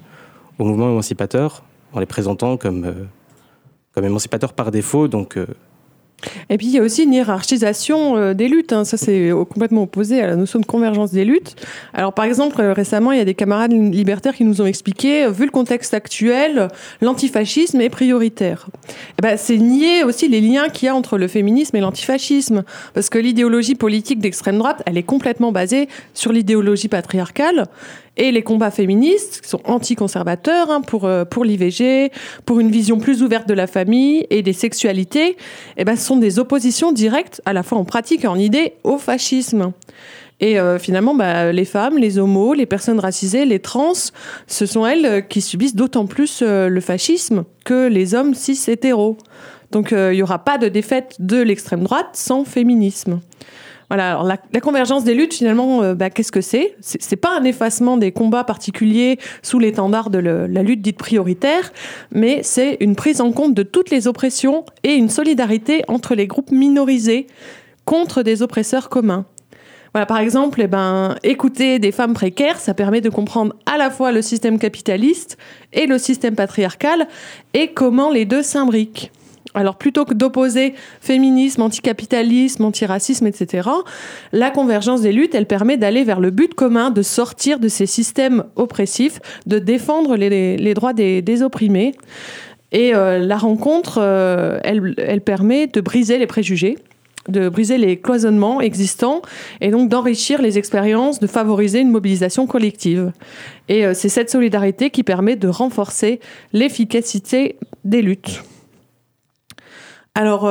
émancipateur, en les présentant comme émancipateurs par défaut, donc Et puis, il y a aussi une hiérarchisation des luttes. Ça, c'est complètement opposé à la notion de convergence des luttes. Alors, par exemple, récemment, il y a des camarades libertaires qui nous ont expliqué, vu le contexte actuel, l'antifascisme est prioritaire. C'est nier aussi les liens qu'il y a entre le féminisme et l'antifascisme. Parce que l'idéologie politique d'extrême droite, elle est complètement basée sur l'idéologie patriarcale. Et les combats féministes, qui sont anticonservateurs pour l'IVG, pour une vision plus ouverte de la famille et des sexualités, sont des oppositions directes, à la fois en pratique et en idée, au fascisme. Et finalement, les femmes, les homos, les personnes racisées, les trans, ce sont elles qui subissent d'autant plus le fascisme que les hommes cis-hétéros. Donc il n'y aura pas de défaite de l'extrême droite sans féminisme. Voilà, alors la convergence des luttes, finalement, qu'est-ce que c'est ? C'est pas un effacement des combats particuliers sous l'étendard de la lutte dite prioritaire, mais c'est une prise en compte de toutes les oppressions et une solidarité entre les groupes minorisés contre des oppresseurs communs. Voilà, par exemple, écouter des femmes précaires, ça permet de comprendre à la fois le système capitaliste et le système patriarcal et comment les deux s'imbriquent. Alors, plutôt que d'opposer féminisme, anticapitalisme, antiracisme, etc., la convergence des luttes, elle permet d'aller vers le but commun, de sortir de ces systèmes oppressifs, de défendre les droits des opprimés. Et la rencontre, elle permet de briser les préjugés, de briser les cloisonnements existants et donc d'enrichir les expériences, de favoriser une mobilisation collective. Et c'est cette solidarité qui permet de renforcer l'efficacité des luttes. Alors,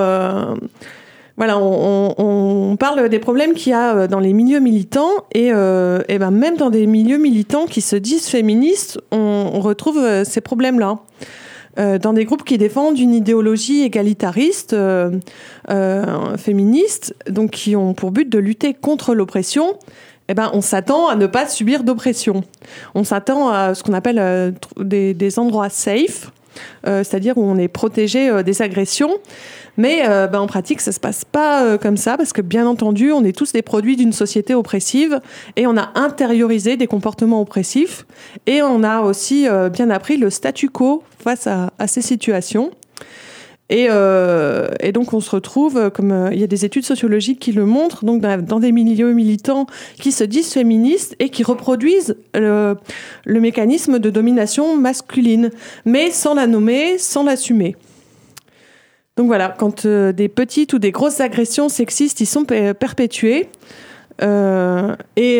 on parle des problèmes qu'il y a dans les milieux militants et même dans des milieux militants qui se disent féministes, on retrouve ces problèmes-là. Dans des groupes qui défendent une idéologie égalitariste, féministe, donc qui ont pour but de lutter contre l'oppression, on s'attend à ne pas subir d'oppression. On s'attend à ce qu'on appelle des endroits safe, c'est-à-dire où on est protégé des agressions. Mais en pratique, ça se passe pas comme ça, parce que bien entendu, on est tous des produits d'une société oppressive et on a intériorisé des comportements oppressifs et on a aussi bien appris le statu quo face à ces situations. Et donc, on se retrouve, comme il y a des études sociologiques qui le montrent, donc dans des milieux militants qui se disent féministes et qui reproduisent le mécanisme de domination masculine, mais sans la nommer, sans l'assumer. Donc voilà, quand des petites ou des grosses agressions sexistes y sont perpétuées, on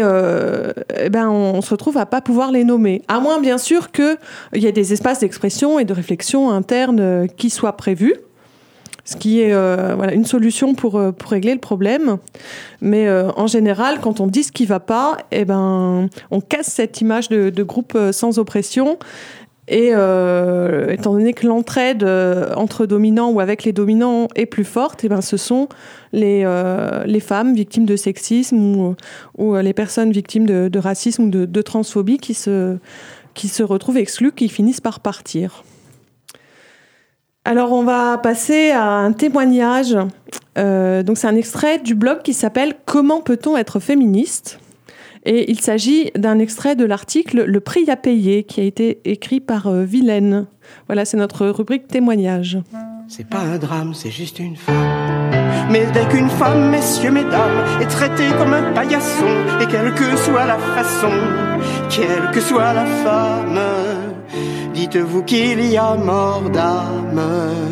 se retrouve à pas pouvoir les nommer. À moins, bien sûr, qu'il y ait des espaces d'expression et de réflexion interne qui soient prévus, ce qui est une solution pour régler le problème. Mais en général, quand on dit ce qui va pas, on casse cette image de groupe sans oppression. Et étant donné que l'entraide entre dominants ou avec les dominants est plus forte, ce sont les femmes victimes de sexisme ou les personnes victimes de racisme ou de transphobie qui se retrouvent exclues, qui finissent par partir. Alors on va passer à un témoignage. Donc c'est un extrait du blog qui s'appelle « Comment peut-on être féministe ?» Et il s'agit d'un extrait de l'article « Le prix à payer » qui a été écrit par Vilaine. Voilà, c'est notre rubrique témoignage. C'est pas un drame, c'est juste une femme. Mais dès qu'une femme, messieurs, mesdames, est traitée comme un paillasson, et quelle que soit la façon, quelle que soit la femme, dites-vous qu'il y a mort d'âme.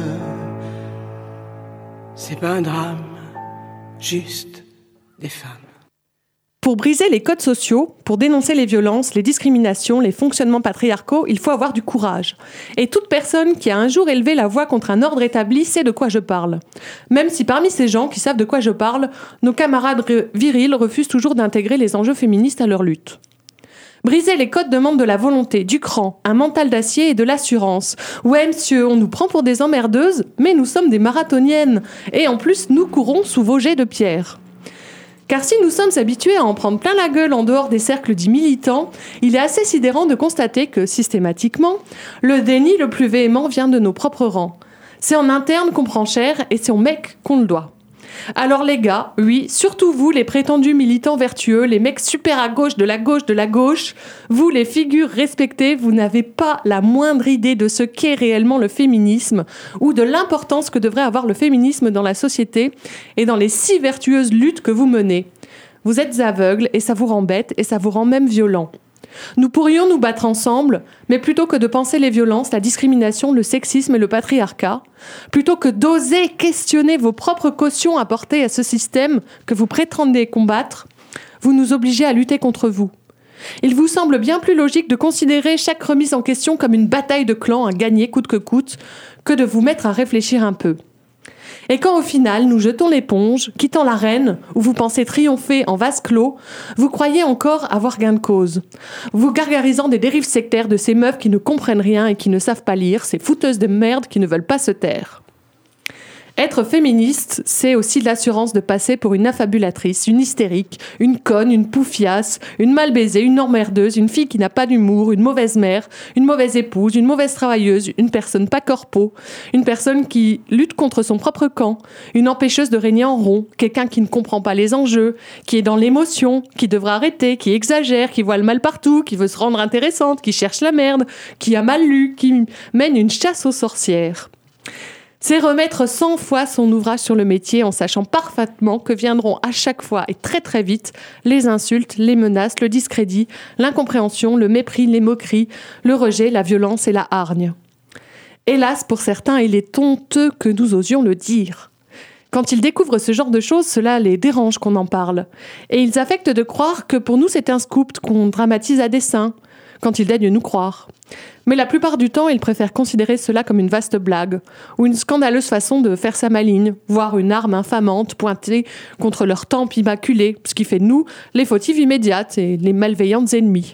C'est pas un drame, juste des femmes. Pour briser les codes sociaux, pour dénoncer les violences, les discriminations, les fonctionnements patriarcaux, il faut avoir du courage. Et toute personne qui a un jour élevé la voix contre un ordre établi sait de quoi je parle. Même si parmi ces gens qui savent de quoi je parle, nos camarades virils refusent toujours d'intégrer les enjeux féministes à leur lutte. Briser les codes demande de la volonté, du cran, un mental d'acier et de l'assurance. Ouais, monsieur, on nous prend pour des emmerdeuses, mais nous sommes des marathoniennes. Et en plus, nous courons sous vos jets de pierre. Car si nous sommes habitués à en prendre plein la gueule en dehors des cercles dits militants, il est assez sidérant de constater que, systématiquement, le déni le plus véhément vient de nos propres rangs. C'est en interne qu'on prend cher et c'est au mec qu'on le doit. Alors les gars, oui, surtout vous, les prétendus militants vertueux, les mecs super à gauche de la gauche de la gauche, vous les figures respectées, vous n'avez pas la moindre idée de ce qu'est réellement le féminisme ou de l'importance que devrait avoir le féminisme dans la société et dans les si vertueuses luttes que vous menez. Vous êtes aveugles et ça vous rend bête et ça vous rend même violent. Nous pourrions nous battre ensemble, mais plutôt que de penser les violences, la discrimination, le sexisme et le patriarcat, plutôt que d'oser questionner vos propres cautions apportées à ce système que vous prétendez combattre, vous nous obligez à lutter contre vous. Il vous semble bien plus logique de considérer chaque remise en question comme une bataille de clans à gagner coûte que de vous mettre à réfléchir un peu. Et quand au final, nous jetons l'éponge, quittant l'arène, où vous pensez triompher en vase clos, vous croyez encore avoir gain de cause. Vous gargarisant des dérives sectaires de ces meufs qui ne comprennent rien et qui ne savent pas lire, ces fouteuses de merde qui ne veulent pas se taire. Être féministe, c'est aussi l'assurance de passer pour une affabulatrice, une hystérique, une conne, une poufiasse, une mal baisée, une emmerdeuse, une fille qui n'a pas d'humour, une mauvaise mère, une mauvaise épouse, une mauvaise travailleuse, une personne pas corpo, une personne qui lutte contre son propre camp, une empêcheuse de régner en rond, quelqu'un qui ne comprend pas les enjeux, qui est dans l'émotion, qui devra arrêter, qui exagère, qui voit le mal partout, qui veut se rendre intéressante, qui cherche la merde, qui a mal lu, qui mène une chasse aux sorcières. C'est remettre 100 fois son ouvrage sur le métier en sachant parfaitement que viendront à chaque fois et très très vite les insultes, les menaces, le discrédit, l'incompréhension, le mépris, les moqueries, le rejet, la violence et la hargne. Hélas, pour certains, il est honteux que nous osions le dire. Quand ils découvrent ce genre de choses, cela les dérange qu'on en parle. Et ils affectent de croire que pour nous c'est un scoop qu'on dramatise à dessein, quand ils daignent nous croire. Mais la plupart du temps, ils préfèrent considérer cela comme une vaste blague, ou une scandaleuse façon de faire sa maligne, voire une arme infamante pointée contre leur temple immaculé, ce qui fait de nous les fautives immédiates et les malveillantes ennemies.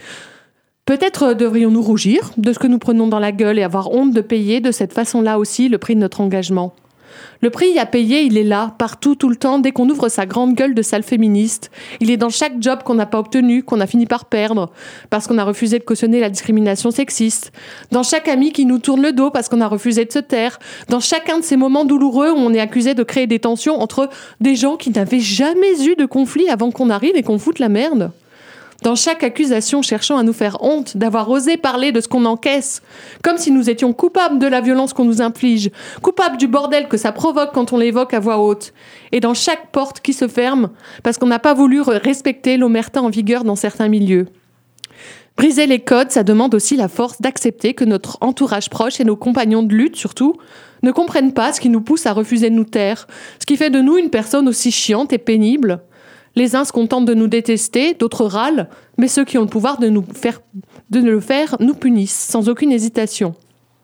Peut-être devrions-nous rougir de ce que nous prenons dans la gueule et avoir honte de payer de cette façon-là aussi le prix de notre engagement. Le prix à payer, il est là, partout, tout le temps, dès qu'on ouvre sa grande gueule de sale féministe. Il est dans chaque job qu'on n'a pas obtenu, qu'on a fini par perdre, parce qu'on a refusé de cautionner la discrimination sexiste. Dans chaque ami qui nous tourne le dos parce qu'on a refusé de se taire. Dans chacun de ces moments douloureux où on est accusé de créer des tensions entre des gens qui n'avaient jamais eu de conflit avant qu'on arrive et qu'on foute la merde. Dans chaque accusation cherchant à nous faire honte d'avoir osé parler de ce qu'on encaisse, comme si nous étions coupables de la violence qu'on nous inflige, coupables du bordel que ça provoque quand on l'évoque à voix haute. Et dans chaque porte qui se ferme, parce qu'on n'a pas voulu respecter l'omerta en vigueur dans certains milieux. Briser les codes, ça demande aussi la force d'accepter que notre entourage proche et nos compagnons de lutte, surtout, ne comprennent pas ce qui nous pousse à refuser de nous taire, ce qui fait de nous une personne aussi chiante et pénible. Les uns se contentent de nous détester, d'autres râlent, mais ceux qui ont le pouvoir de le faire nous punissent, sans aucune hésitation.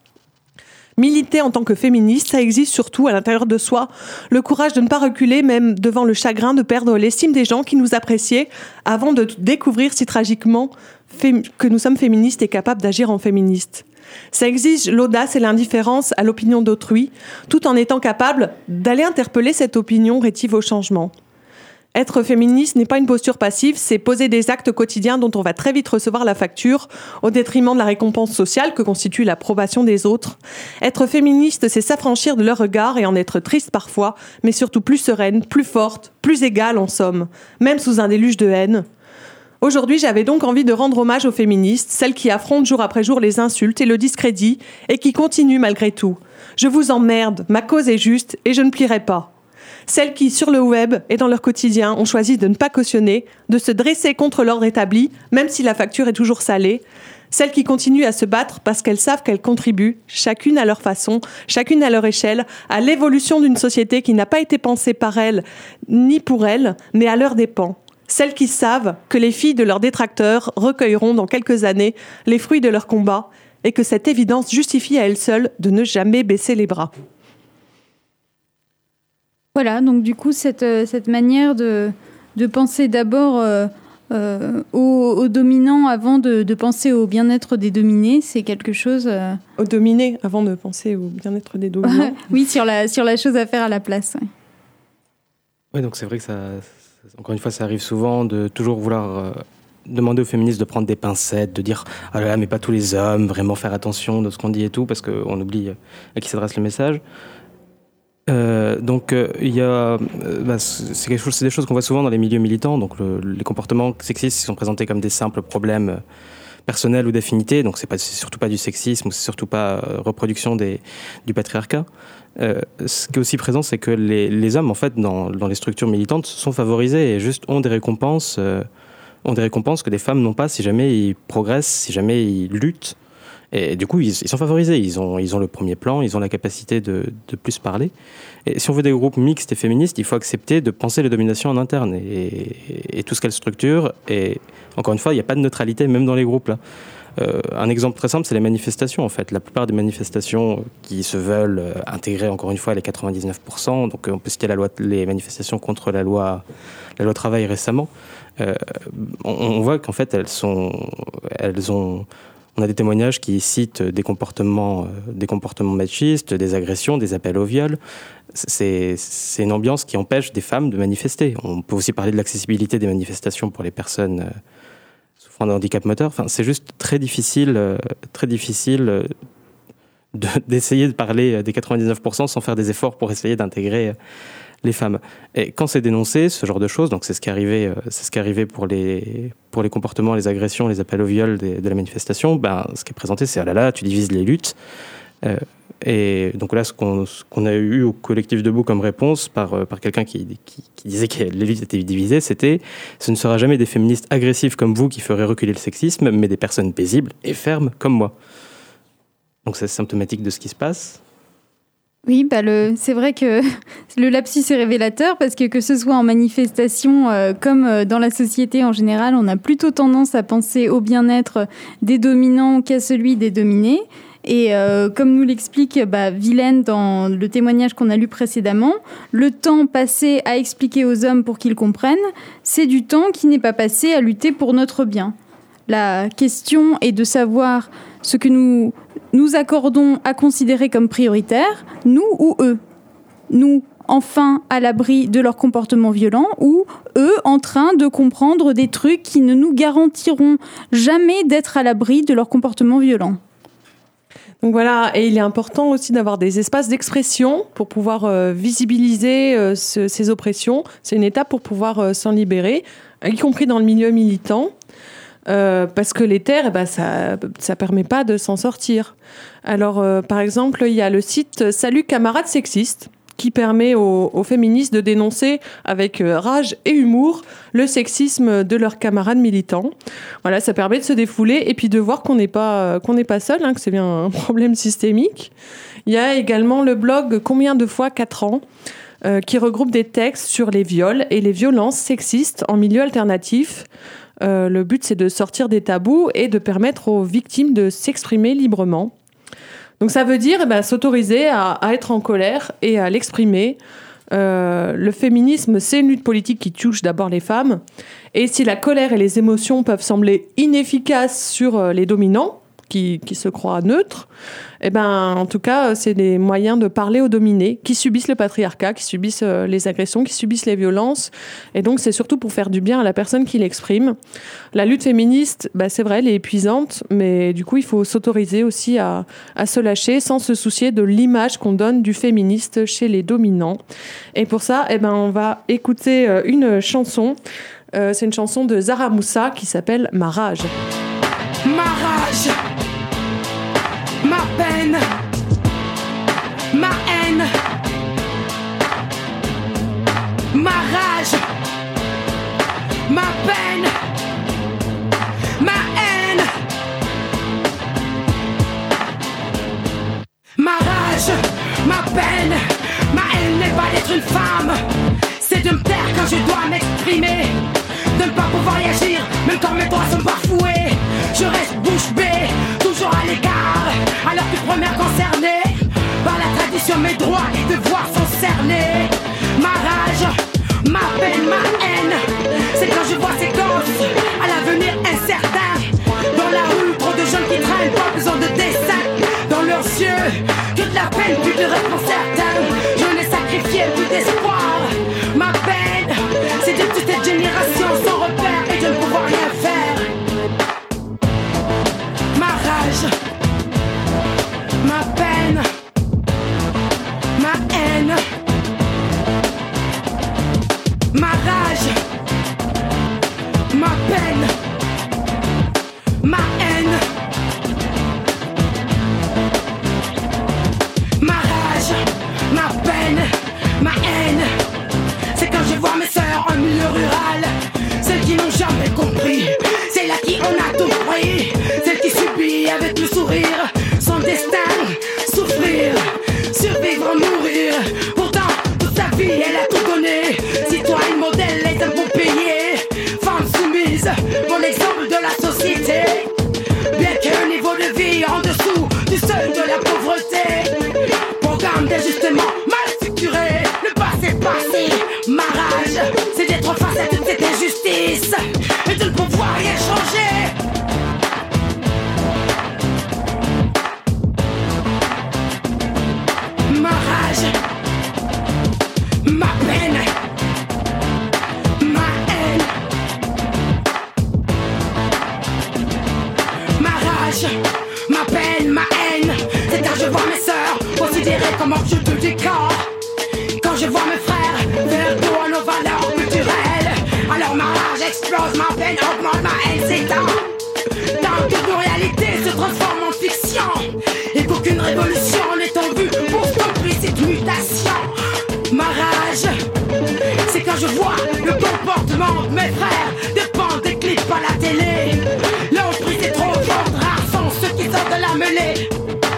Militer en tant que féministe, ça exige surtout à l'intérieur de soi le courage de ne pas reculer, même devant le chagrin de perdre l'estime des gens qui nous appréciaient avant de découvrir si tragiquement que nous sommes féministes et capables d'agir en féministes. Ça exige l'audace et l'indifférence à l'opinion d'autrui, tout en étant capable d'aller interpeller cette opinion rétive au changement. Être féministe n'est pas une posture passive, c'est poser des actes quotidiens dont on va très vite recevoir la facture, au détriment de la récompense sociale que constitue l'approbation des autres. Être féministe, c'est s'affranchir de leur regard et en être triste parfois, mais surtout plus sereine, plus forte, plus égale en somme, même sous un déluge de haine. Aujourd'hui, j'avais donc envie de rendre hommage aux féministes, celles qui affrontent jour après jour les insultes et le discrédit, et qui continuent malgré tout. Je vous emmerde, ma cause est juste, et je ne plierai pas. Celles qui, sur le web et dans leur quotidien, ont choisi de ne pas cautionner, de se dresser contre l'ordre établi, même si la facture est toujours salée. Celles qui continuent à se battre parce qu'elles savent qu'elles contribuent, chacune à leur façon, chacune à leur échelle, à l'évolution d'une société qui n'a pas été pensée par elles, ni pour elles, mais à leurs dépens. Celles qui savent que les filles de leurs détracteurs recueilleront dans quelques années les fruits de leur combat et que cette évidence justifie à elles seules de ne jamais baisser les bras. Voilà, donc du coup, cette manière de penser d'abord aux dominants avant de penser au bien-être des dominés, c'est quelque chose... Aux dominés avant de penser au bien-être des dominants. Oui, sur la chose à faire à la place. Oui, donc c'est vrai que ça, encore une fois, ça arrive souvent de toujours vouloir demander aux féministes de prendre des pincettes, de dire « Ah là là, mais pas tous les hommes, vraiment faire attention de ce qu'on dit et tout », parce qu'on oublie à qui s'adresse le message. il y a, c'est des choses qu'on voit souvent dans les milieux militants. Donc, les comportements sexistes sont présentés comme des simples problèmes personnels ou d'affinité. Donc, c'est surtout pas du sexisme ou c'est surtout pas reproduction du patriarcat. Ce qui est aussi présent, c'est que les hommes, en fait, dans les structures militantes, sont favorisés et juste ont des récompenses que des femmes n'ont pas si jamais ils progressent, si jamais ils luttent. Et du coup, ils sont favorisés. Ils ont le premier plan, ils ont la capacité de plus parler. Et si on veut des groupes mixtes et féministes, il faut accepter de penser les dominations en interne et tout ce qu'elles structurent. Et encore une fois, il n'y a pas de neutralité, même dans les groupes, là. Un exemple très simple, c'est les manifestations, en fait. La plupart des manifestations qui se veulent intégrer, encore une fois, les 99%, donc on peut citer les manifestations contre la loi travail récemment, on voit qu'en fait, on a des témoignages qui citent des comportements machistes, des agressions, des appels au viol. C'est une ambiance qui empêche des femmes de manifester. On peut aussi parler de l'accessibilité des manifestations pour les personnes souffrant d'un handicap moteur. Enfin, c'est juste très difficile d'essayer de parler des 99% sans faire des efforts pour essayer d'intégrer les femmes. Et quand c'est dénoncé, ce genre de choses, donc c'est ce qui est arrivé pour les comportements, les agressions, les appels au viol de la manifestation, ce qui est présenté, c'est « ah là là, tu divises les luttes ». Et donc là, ce qu'on a eu au collectif Debout comme réponse par quelqu'un qui disait que les luttes étaient divisées, c'était « ce ne sera jamais des féministes agressives comme vous qui feraient reculer le sexisme, mais des personnes paisibles et fermes comme moi ». Donc c'est symptomatique de ce qui se passe. Oui, c'est vrai que le lapsus est révélateur parce que ce soit en manifestation comme dans la société en général, on a plutôt tendance à penser au bien-être des dominants qu'à celui des dominés. Et comme nous l'explique Vilaine dans le témoignage qu'on a lu précédemment, le temps passé à expliquer aux hommes pour qu'ils comprennent, c'est du temps qui n'est pas passé à lutter pour notre bien. La question est de savoir ce que nous accordons à considérer comme prioritaire, nous ou eux. Nous, enfin, à l'abri de leur comportement violent, ou eux, en train de comprendre des trucs qui ne nous garantiront jamais d'être à l'abri de leur comportement violent. Donc voilà, et il est important aussi d'avoir des espaces d'expression pour pouvoir visibiliser ces oppressions. C'est une étape pour pouvoir s'en libérer, y compris dans le milieu militant. Parce que les terres, ça permet pas de s'en sortir. Alors, par exemple, il y a le site Salut camarades sexistes qui permet aux féministes de dénoncer avec rage et humour le sexisme de leurs camarades militants. Voilà, ça permet de se défouler et puis de voir qu'on n'est pas seul, que c'est bien un problème systémique. Il y a également le blog Combien de fois 4 ans qui regroupe des textes sur les viols et les violences sexistes en milieu alternatif. Le but, c'est de sortir des tabous et de permettre aux victimes de s'exprimer librement. Donc ça veut dire s'autoriser à être en colère et à l'exprimer. Le féminisme, c'est une lutte politique qui touche d'abord les femmes. Et si la colère et les émotions peuvent sembler inefficaces sur les dominants, qui se croient neutres, en tout cas, c'est des moyens de parler aux dominés qui subissent le patriarcat, qui subissent les agressions, qui subissent les violences. Et donc, c'est surtout pour faire du bien à la personne qui l'exprime. La lutte féministe, c'est vrai, elle est épuisante, mais du coup, il faut s'autoriser aussi à se lâcher sans se soucier de l'image qu'on donne du féministe chez les dominants. Et pour ça, on va écouter une chanson. C'est une chanson de Zara Moussa qui s'appelle « Ma rage ». Ma rage, ma peine, ma haine, ma rage, ma peine, ma haine, ma rage, ma peine, ma haine n'est pas d'être une femme, c'est de me taire quand je dois m'exprimer, de ne pas pouvoir réagir, même quand mes doigts sont bafoués. Je reste bouche bée, toujours à l'écart, alors que première concernée par la tradition, mes droits et devoirs sont cernés. Ma rage, ma peine, ma haine, c'est quand je vois ces gosses à l'avenir incertain. Dans la rue, trop de jeunes qui traînent, pas besoin de dessin. Dans leurs yeux, que de la peine, plus de réponse certaine. Je n'ai sacrifié plus d'espoir. Ma peine, c'est de toute cette génération sans repère et de ne pouvoir rien faire. Ma rage, ma peine, ma haine. l'esprit, celle qui subit avec le sourire son destin, souffrir, survivre, mourir. Pourtant, toute sa vie, elle a tout donné. Citoyenne modèle, les impôts payés. Femme soumise, bon exemple de la société. Bien qu'un niveau de vie en dessous du seuil de la pauvreté. Programme d'ajustement mal structuré. Le passé, ma rage, c'est d'être face à toute cette injustice et de ne pouvoir rien changer. Ma rage, ma peine, ma haine. Ma rage, ma peine, ma haine. C'est quand je vois mes sœurs considérées comme objets de décor. Quand je vois mes frères faire dos à nos valeurs culturelles. Alors ma rage explose, ma peine augmente, ma haine s'étend. Tant que nos réalités se transforment en fiction et qu'aucune révolution n'est en vue pour stopper cette mutation. Ma rage, c'est quand je vois le comportement de mes frères dépendre des clips à la télé. L'emprise est trop forte, rares sont ceux qui sortent de la mêlée.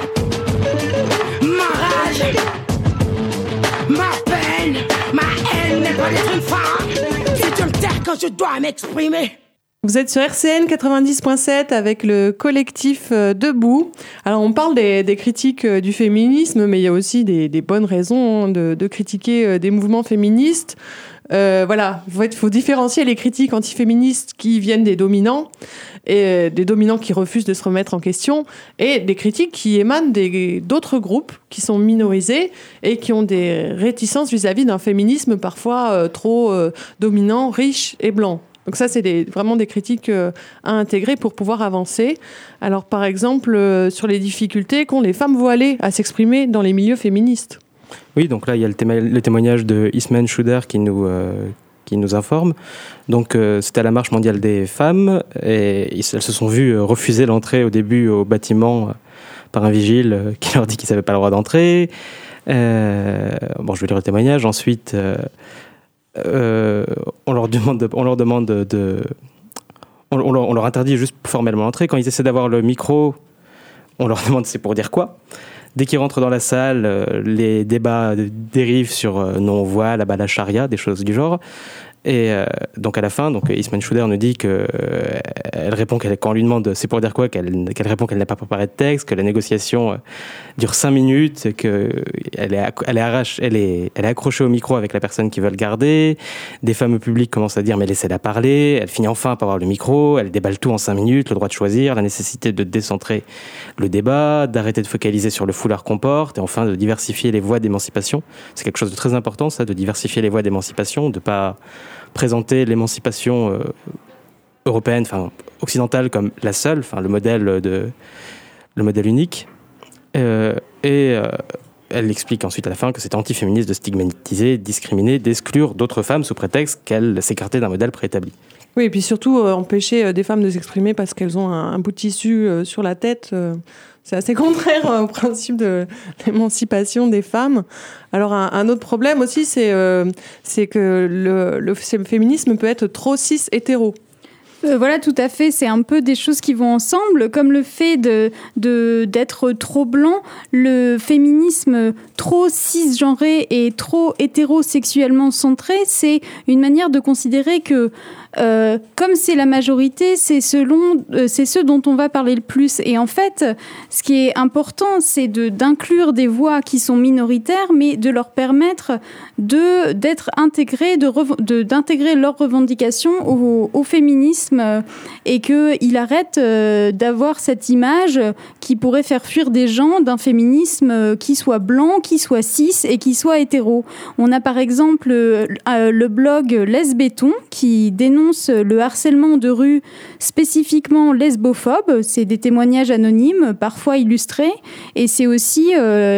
Ma rage, ma peine, ma haine n'est pas d'être une femme. C'est une terre quand je dois m'exprimer. Vous êtes sur RCN 90.7 avec le collectif Debout. Alors on parle des critiques du féminisme, mais il y a aussi des bonnes raisons de critiquer des mouvements féministes. Voilà, il faut différencier les critiques antiféministes qui viennent des dominants, et des dominants qui refusent de se remettre en question, et des critiques qui émanent d'autres groupes qui sont minorisés et qui ont des réticences vis-à-vis d'un féminisme parfois trop dominant, riche et blanc. Donc ça, c'est vraiment des critiques à intégrer pour pouvoir avancer. Alors, par exemple, sur les difficultés qu'ont les femmes voilées à s'exprimer dans les milieux féministes. Oui, donc là, il y a le témoignage de Ismaël Chouder qui nous informe. Donc, c'était à la Marche mondiale des femmes et elles se sont vues refuser l'entrée au début au bâtiment par un vigile qui leur dit qu'ils n'avaient pas le droit d'entrer. Bon, je vais lire le témoignage. Ensuite... on leur interdit juste formellement l'entrée. Quand ils essaient d'avoir le micro, on leur demande c'est pour dire quoi. Dès qu'ils rentrent dans la salle, les débats dérivent sur non-voile, la charia, des choses du genre. Et donc à la fin, Ismaël Chouder nous dit qu'elle répond quand on lui demande c'est pour dire quoi, qu'elle répond qu'elle n'a pas préparé de texte, que la négociation dure 5 minutes, qu'elle est accrochée au micro avec la personne qui veut le garder. Des femmes au public commencent à dire mais laissez-la parler. Elle finit enfin par avoir le micro. Elle déballe tout en 5 minutes, le droit de choisir, la nécessité de décentrer le débat, d'arrêter de focaliser sur le foulard qu'on porte et enfin de diversifier les voies d'émancipation. C'est quelque chose de très important, ça, de diversifier les voies d'émancipation, de pas présenter l'émancipation européenne, enfin occidentale, comme la seule, enfin le modèle unique. Elle explique ensuite à la fin que c'est antiféministe de stigmatiser, de discriminer, d'exclure d'autres femmes sous prétexte qu'elles s'écartaient d'un modèle préétabli. Oui, et puis surtout empêcher des femmes de s'exprimer parce qu'elles ont un bout de tissu sur la tête. C'est assez contraire au principe de l'émancipation des femmes. Alors un autre problème aussi, c'est que le féminisme peut être trop cis-hétéro. Voilà, tout à fait. C'est un peu des choses qui vont ensemble, comme le fait d'être trop blanc, le féminisme trop cisgenré et trop hétérosexuellement centré, c'est une manière de considérer que comme c'est la majorité, c'est ceux dont on va parler le plus. Et en fait, ce qui est important, c'est d'inclure des voix qui sont minoritaires, mais de leur permettre d'être intégrés, d'intégrer leurs revendications au féminisme, et qu'il arrête d'avoir cette image qui pourrait faire fuir des gens d'un féminisme qui soit blanc, qui soit cis et qui soit hétéro. On a par exemple le blog Lesbéton qui dénonce le harcèlement de rue spécifiquement lesbophobe. C'est des témoignages anonymes, parfois illustrés, et c'est aussi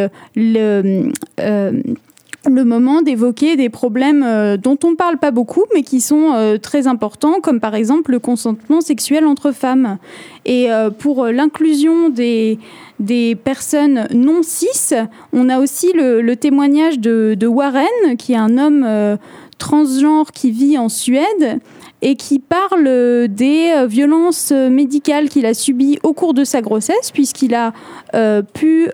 le moment d'évoquer des problèmes dont on ne parle pas beaucoup, mais qui sont très importants, comme par exemple le consentement sexuel entre femmes. Et pour l'inclusion des personnes non cis, on a aussi le témoignage de Warren, qui est un homme transgenre qui vit en Suède, et qui parle des violences médicales qu'il a subies au cours de sa grossesse, puisqu'il a pu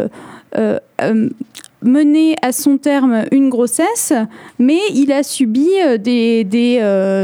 mener à son terme une grossesse, mais il a subi des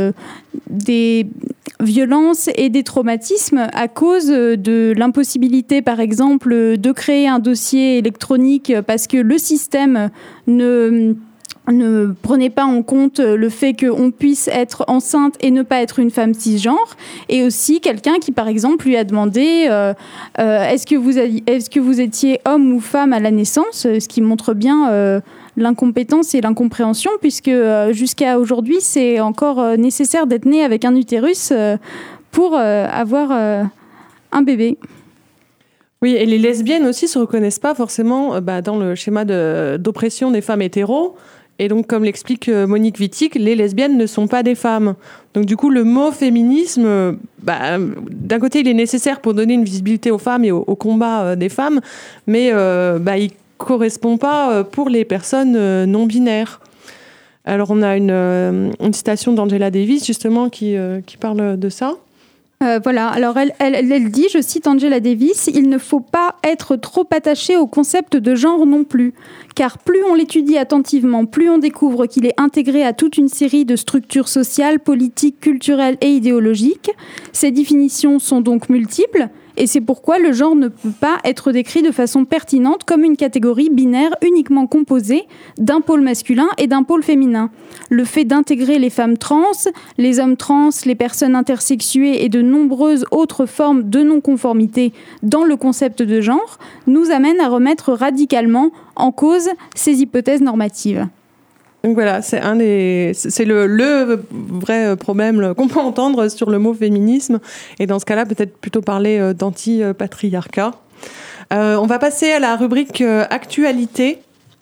violences et des traumatismes à cause de l'impossibilité, par exemple, de créer un dossier électronique parce que le système ne prenait pas en compte le fait qu'on puisse être enceinte et ne pas être une femme cisgenre, et aussi quelqu'un qui, par exemple, lui a demandé est-ce que vous étiez homme ou femme à la naissance, ce qui montre bien l'incompétence et l'incompréhension, puisque jusqu'à aujourd'hui, c'est encore nécessaire d'être né avec un utérus pour avoir un bébé. Oui, et les lesbiennes aussi se reconnaissent pas forcément dans le schéma d'oppression des femmes hétéros. Et donc, comme l'explique Monique Wittig, les lesbiennes ne sont pas des femmes. Donc, du coup, le mot féminisme, d'un côté, il est nécessaire pour donner une visibilité aux femmes et au combat des femmes, mais il correspond pas pour les personnes non binaires. Alors, on a une citation d'Angela Davis, justement, qui parle de ça. Voilà, alors elle dit, je cite Angela Davis, « Il ne faut pas être trop attaché au concept de genre non plus, car plus on l'étudie attentivement, plus on découvre qu'il est intégré à toute une série de structures sociales, politiques, culturelles et idéologiques. Ces définitions sont donc multiples, et c'est pourquoi le genre ne peut pas être décrit de façon pertinente comme une catégorie binaire uniquement composée d'un pôle masculin et d'un pôle féminin. Le fait d'intégrer les femmes trans, les hommes trans, les personnes intersexuées et de nombreuses autres formes de non-conformité dans le concept de genre nous amène à remettre radicalement en cause ces hypothèses normatives. » Donc voilà, c'est le vrai problème qu'on peut entendre sur le mot féminisme. Et dans ce cas-là, peut-être plutôt parler d'anti-patriarcat. On va passer à la rubrique actualité.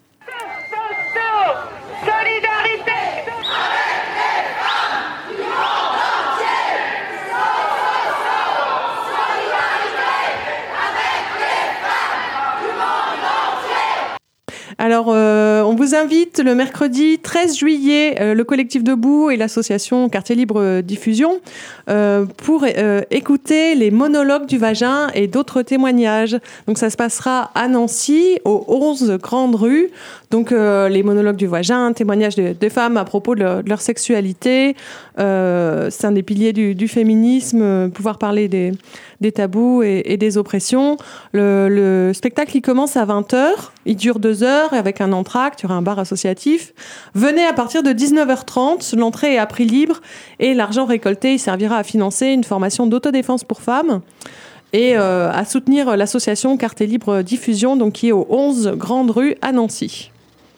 Solidarité avec les femmes du monde entier. Solidarité avec les femmes du monde entier. Alors, on vous invite le mercredi 13 juillet, le collectif Debout et l'association Quartier Libre Diffusion, pour écouter les monologues du vagin et d'autres témoignages. Donc, ça se passera à Nancy, aux 11 Grandes Rues. Donc, les monologues du vagin, témoignages de femmes à propos de leur sexualité. C'est un des piliers du féminisme, pouvoir parler des tabous et des oppressions. Le spectacle, il commence à 20h. Il dure 2 heures avec un entracte. Il y aura un bar associatif. Venez à partir de 19h30. L'entrée est à prix libre et l'argent récolté, il servira à financer une formation d'autodéfense pour femmes et à soutenir l'association Quartier Libre Diffusion, donc qui est aux 11 Grandes Rues à Nancy.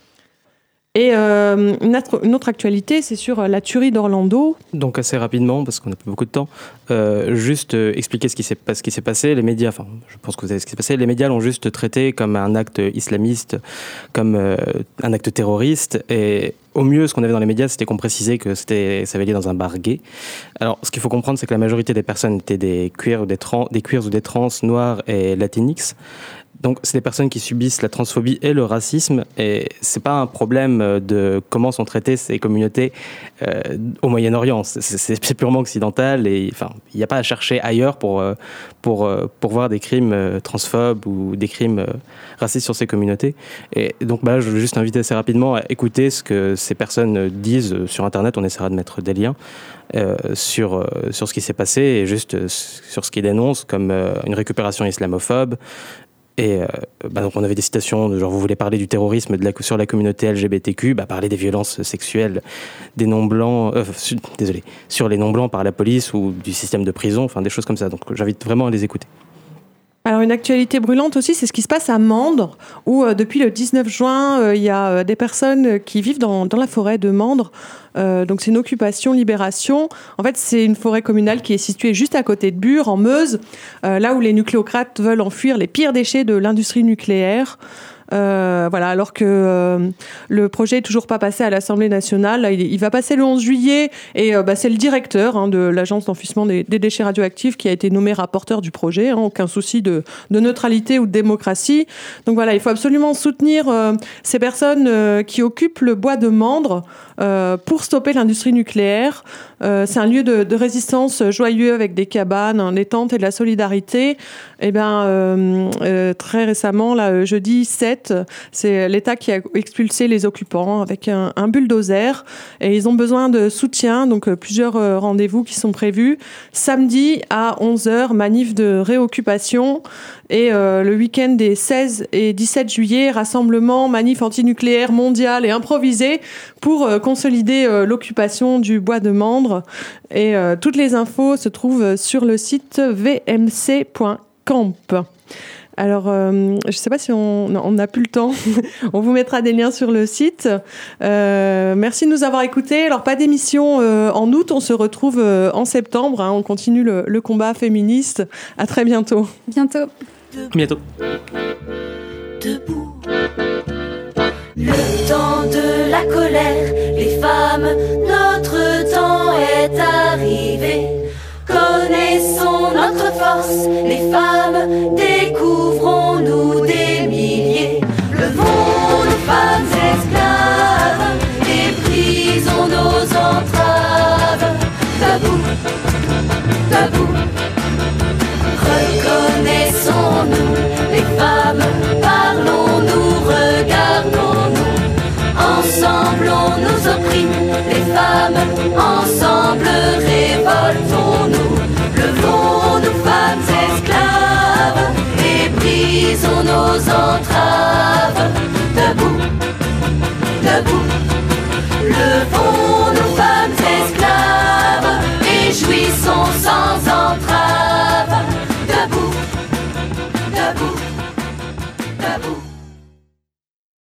Et une autre actualité, c'est sur la tuerie d'Orlando. Donc assez rapidement, parce qu'on n'a pas beaucoup de temps, juste expliquer ce qui s'est passé. Les médias, enfin, je pense que vous savez ce qui s'est passé. Les médias l'ont juste traité comme un acte islamiste, comme un acte terroriste. Et au mieux, ce qu'on avait dans les médias, c'était qu'on précisait que ça avait lieu dans un bar gay. Alors, ce qu'il faut comprendre, c'est que la majorité des personnes étaient des queers ou des trans noirs et latinx. Donc, c'est des personnes qui subissent la transphobie et le racisme, et c'est pas un problème de comment sont traitées ces communautés au Moyen-Orient. C'est purement occidental, et enfin, il n'y a pas à chercher ailleurs pour voir des crimes transphobes ou des crimes racistes sur ces communautés. Et donc, je veux juste inviter assez rapidement à écouter ce que ces personnes disent sur Internet. On essaiera de mettre des liens sur ce qui s'est passé et juste sur ce qu'ils dénoncent comme une récupération islamophobe. Et donc on avait des citations de genre, vous voulez parler du terrorisme sur la communauté LGBTQ, parlez des violences sexuelles des non-blancs, sur les non-blancs par la police ou du système de prison, enfin des choses comme ça. Donc j'invite vraiment à les écouter. Alors une actualité brûlante aussi, c'est ce qui se passe à Mandres, où depuis le 19 juin, il y a des personnes qui vivent dans la forêt de Mandres. Donc c'est une occupation-libération. En fait, c'est une forêt communale qui est située juste à côté de Bure, en Meuse, là où les nucléocrates veulent enfuir les pires déchets de l'industrie nucléaire. Voilà, alors que le projet est toujours pas passé à l'Assemblée nationale. Là, il va passer le 11 juillet et c'est le directeur de l'Agence d'enfouissement des déchets radioactifs qui a été nommé rapporteur du projet. Aucun souci de neutralité ou de démocratie. Donc voilà, il faut absolument soutenir ces personnes qui occupent le bois de Mandres pour stopper l'industrie nucléaire. C'est un lieu de résistance joyeux avec des cabanes, des tentes et de la solidarité. Et très récemment, là, jeudi 7, c'est l'État qui a expulsé les occupants avec un bulldozer. Et ils ont besoin de soutien, donc plusieurs rendez-vous qui sont prévus. Samedi à 11h, manif de réoccupation. Et le week-end des 16 et 17 juillet, rassemblement, manif antinucléaire mondial et improvisé pour consolider l'occupation du bois de Mandres. Et toutes les infos se trouvent sur le site vmc.camp. Alors, je ne sais pas si on n'a plus le temps. On vous mettra des liens sur le site. Merci de nous avoir écoutés. Alors, pas d'émission en août. On se retrouve en septembre. On continue le combat féministe. À très bientôt. Bientôt. Debout. Le temps de la colère, les femmes, notre temps est arrivé. Connaissons notre force, les femmes, découvrons-nous des milliers. Levons nos femmes esclaves et brisons nos entraves. Debout, debout. Reconnaissons-nous, les femmes, parlons-nous, regardons-nous. Ensemble on nous opprime, les femmes, ensemble révoltons-nous. Levons-nous, femmes esclaves, et brisons nos entraves.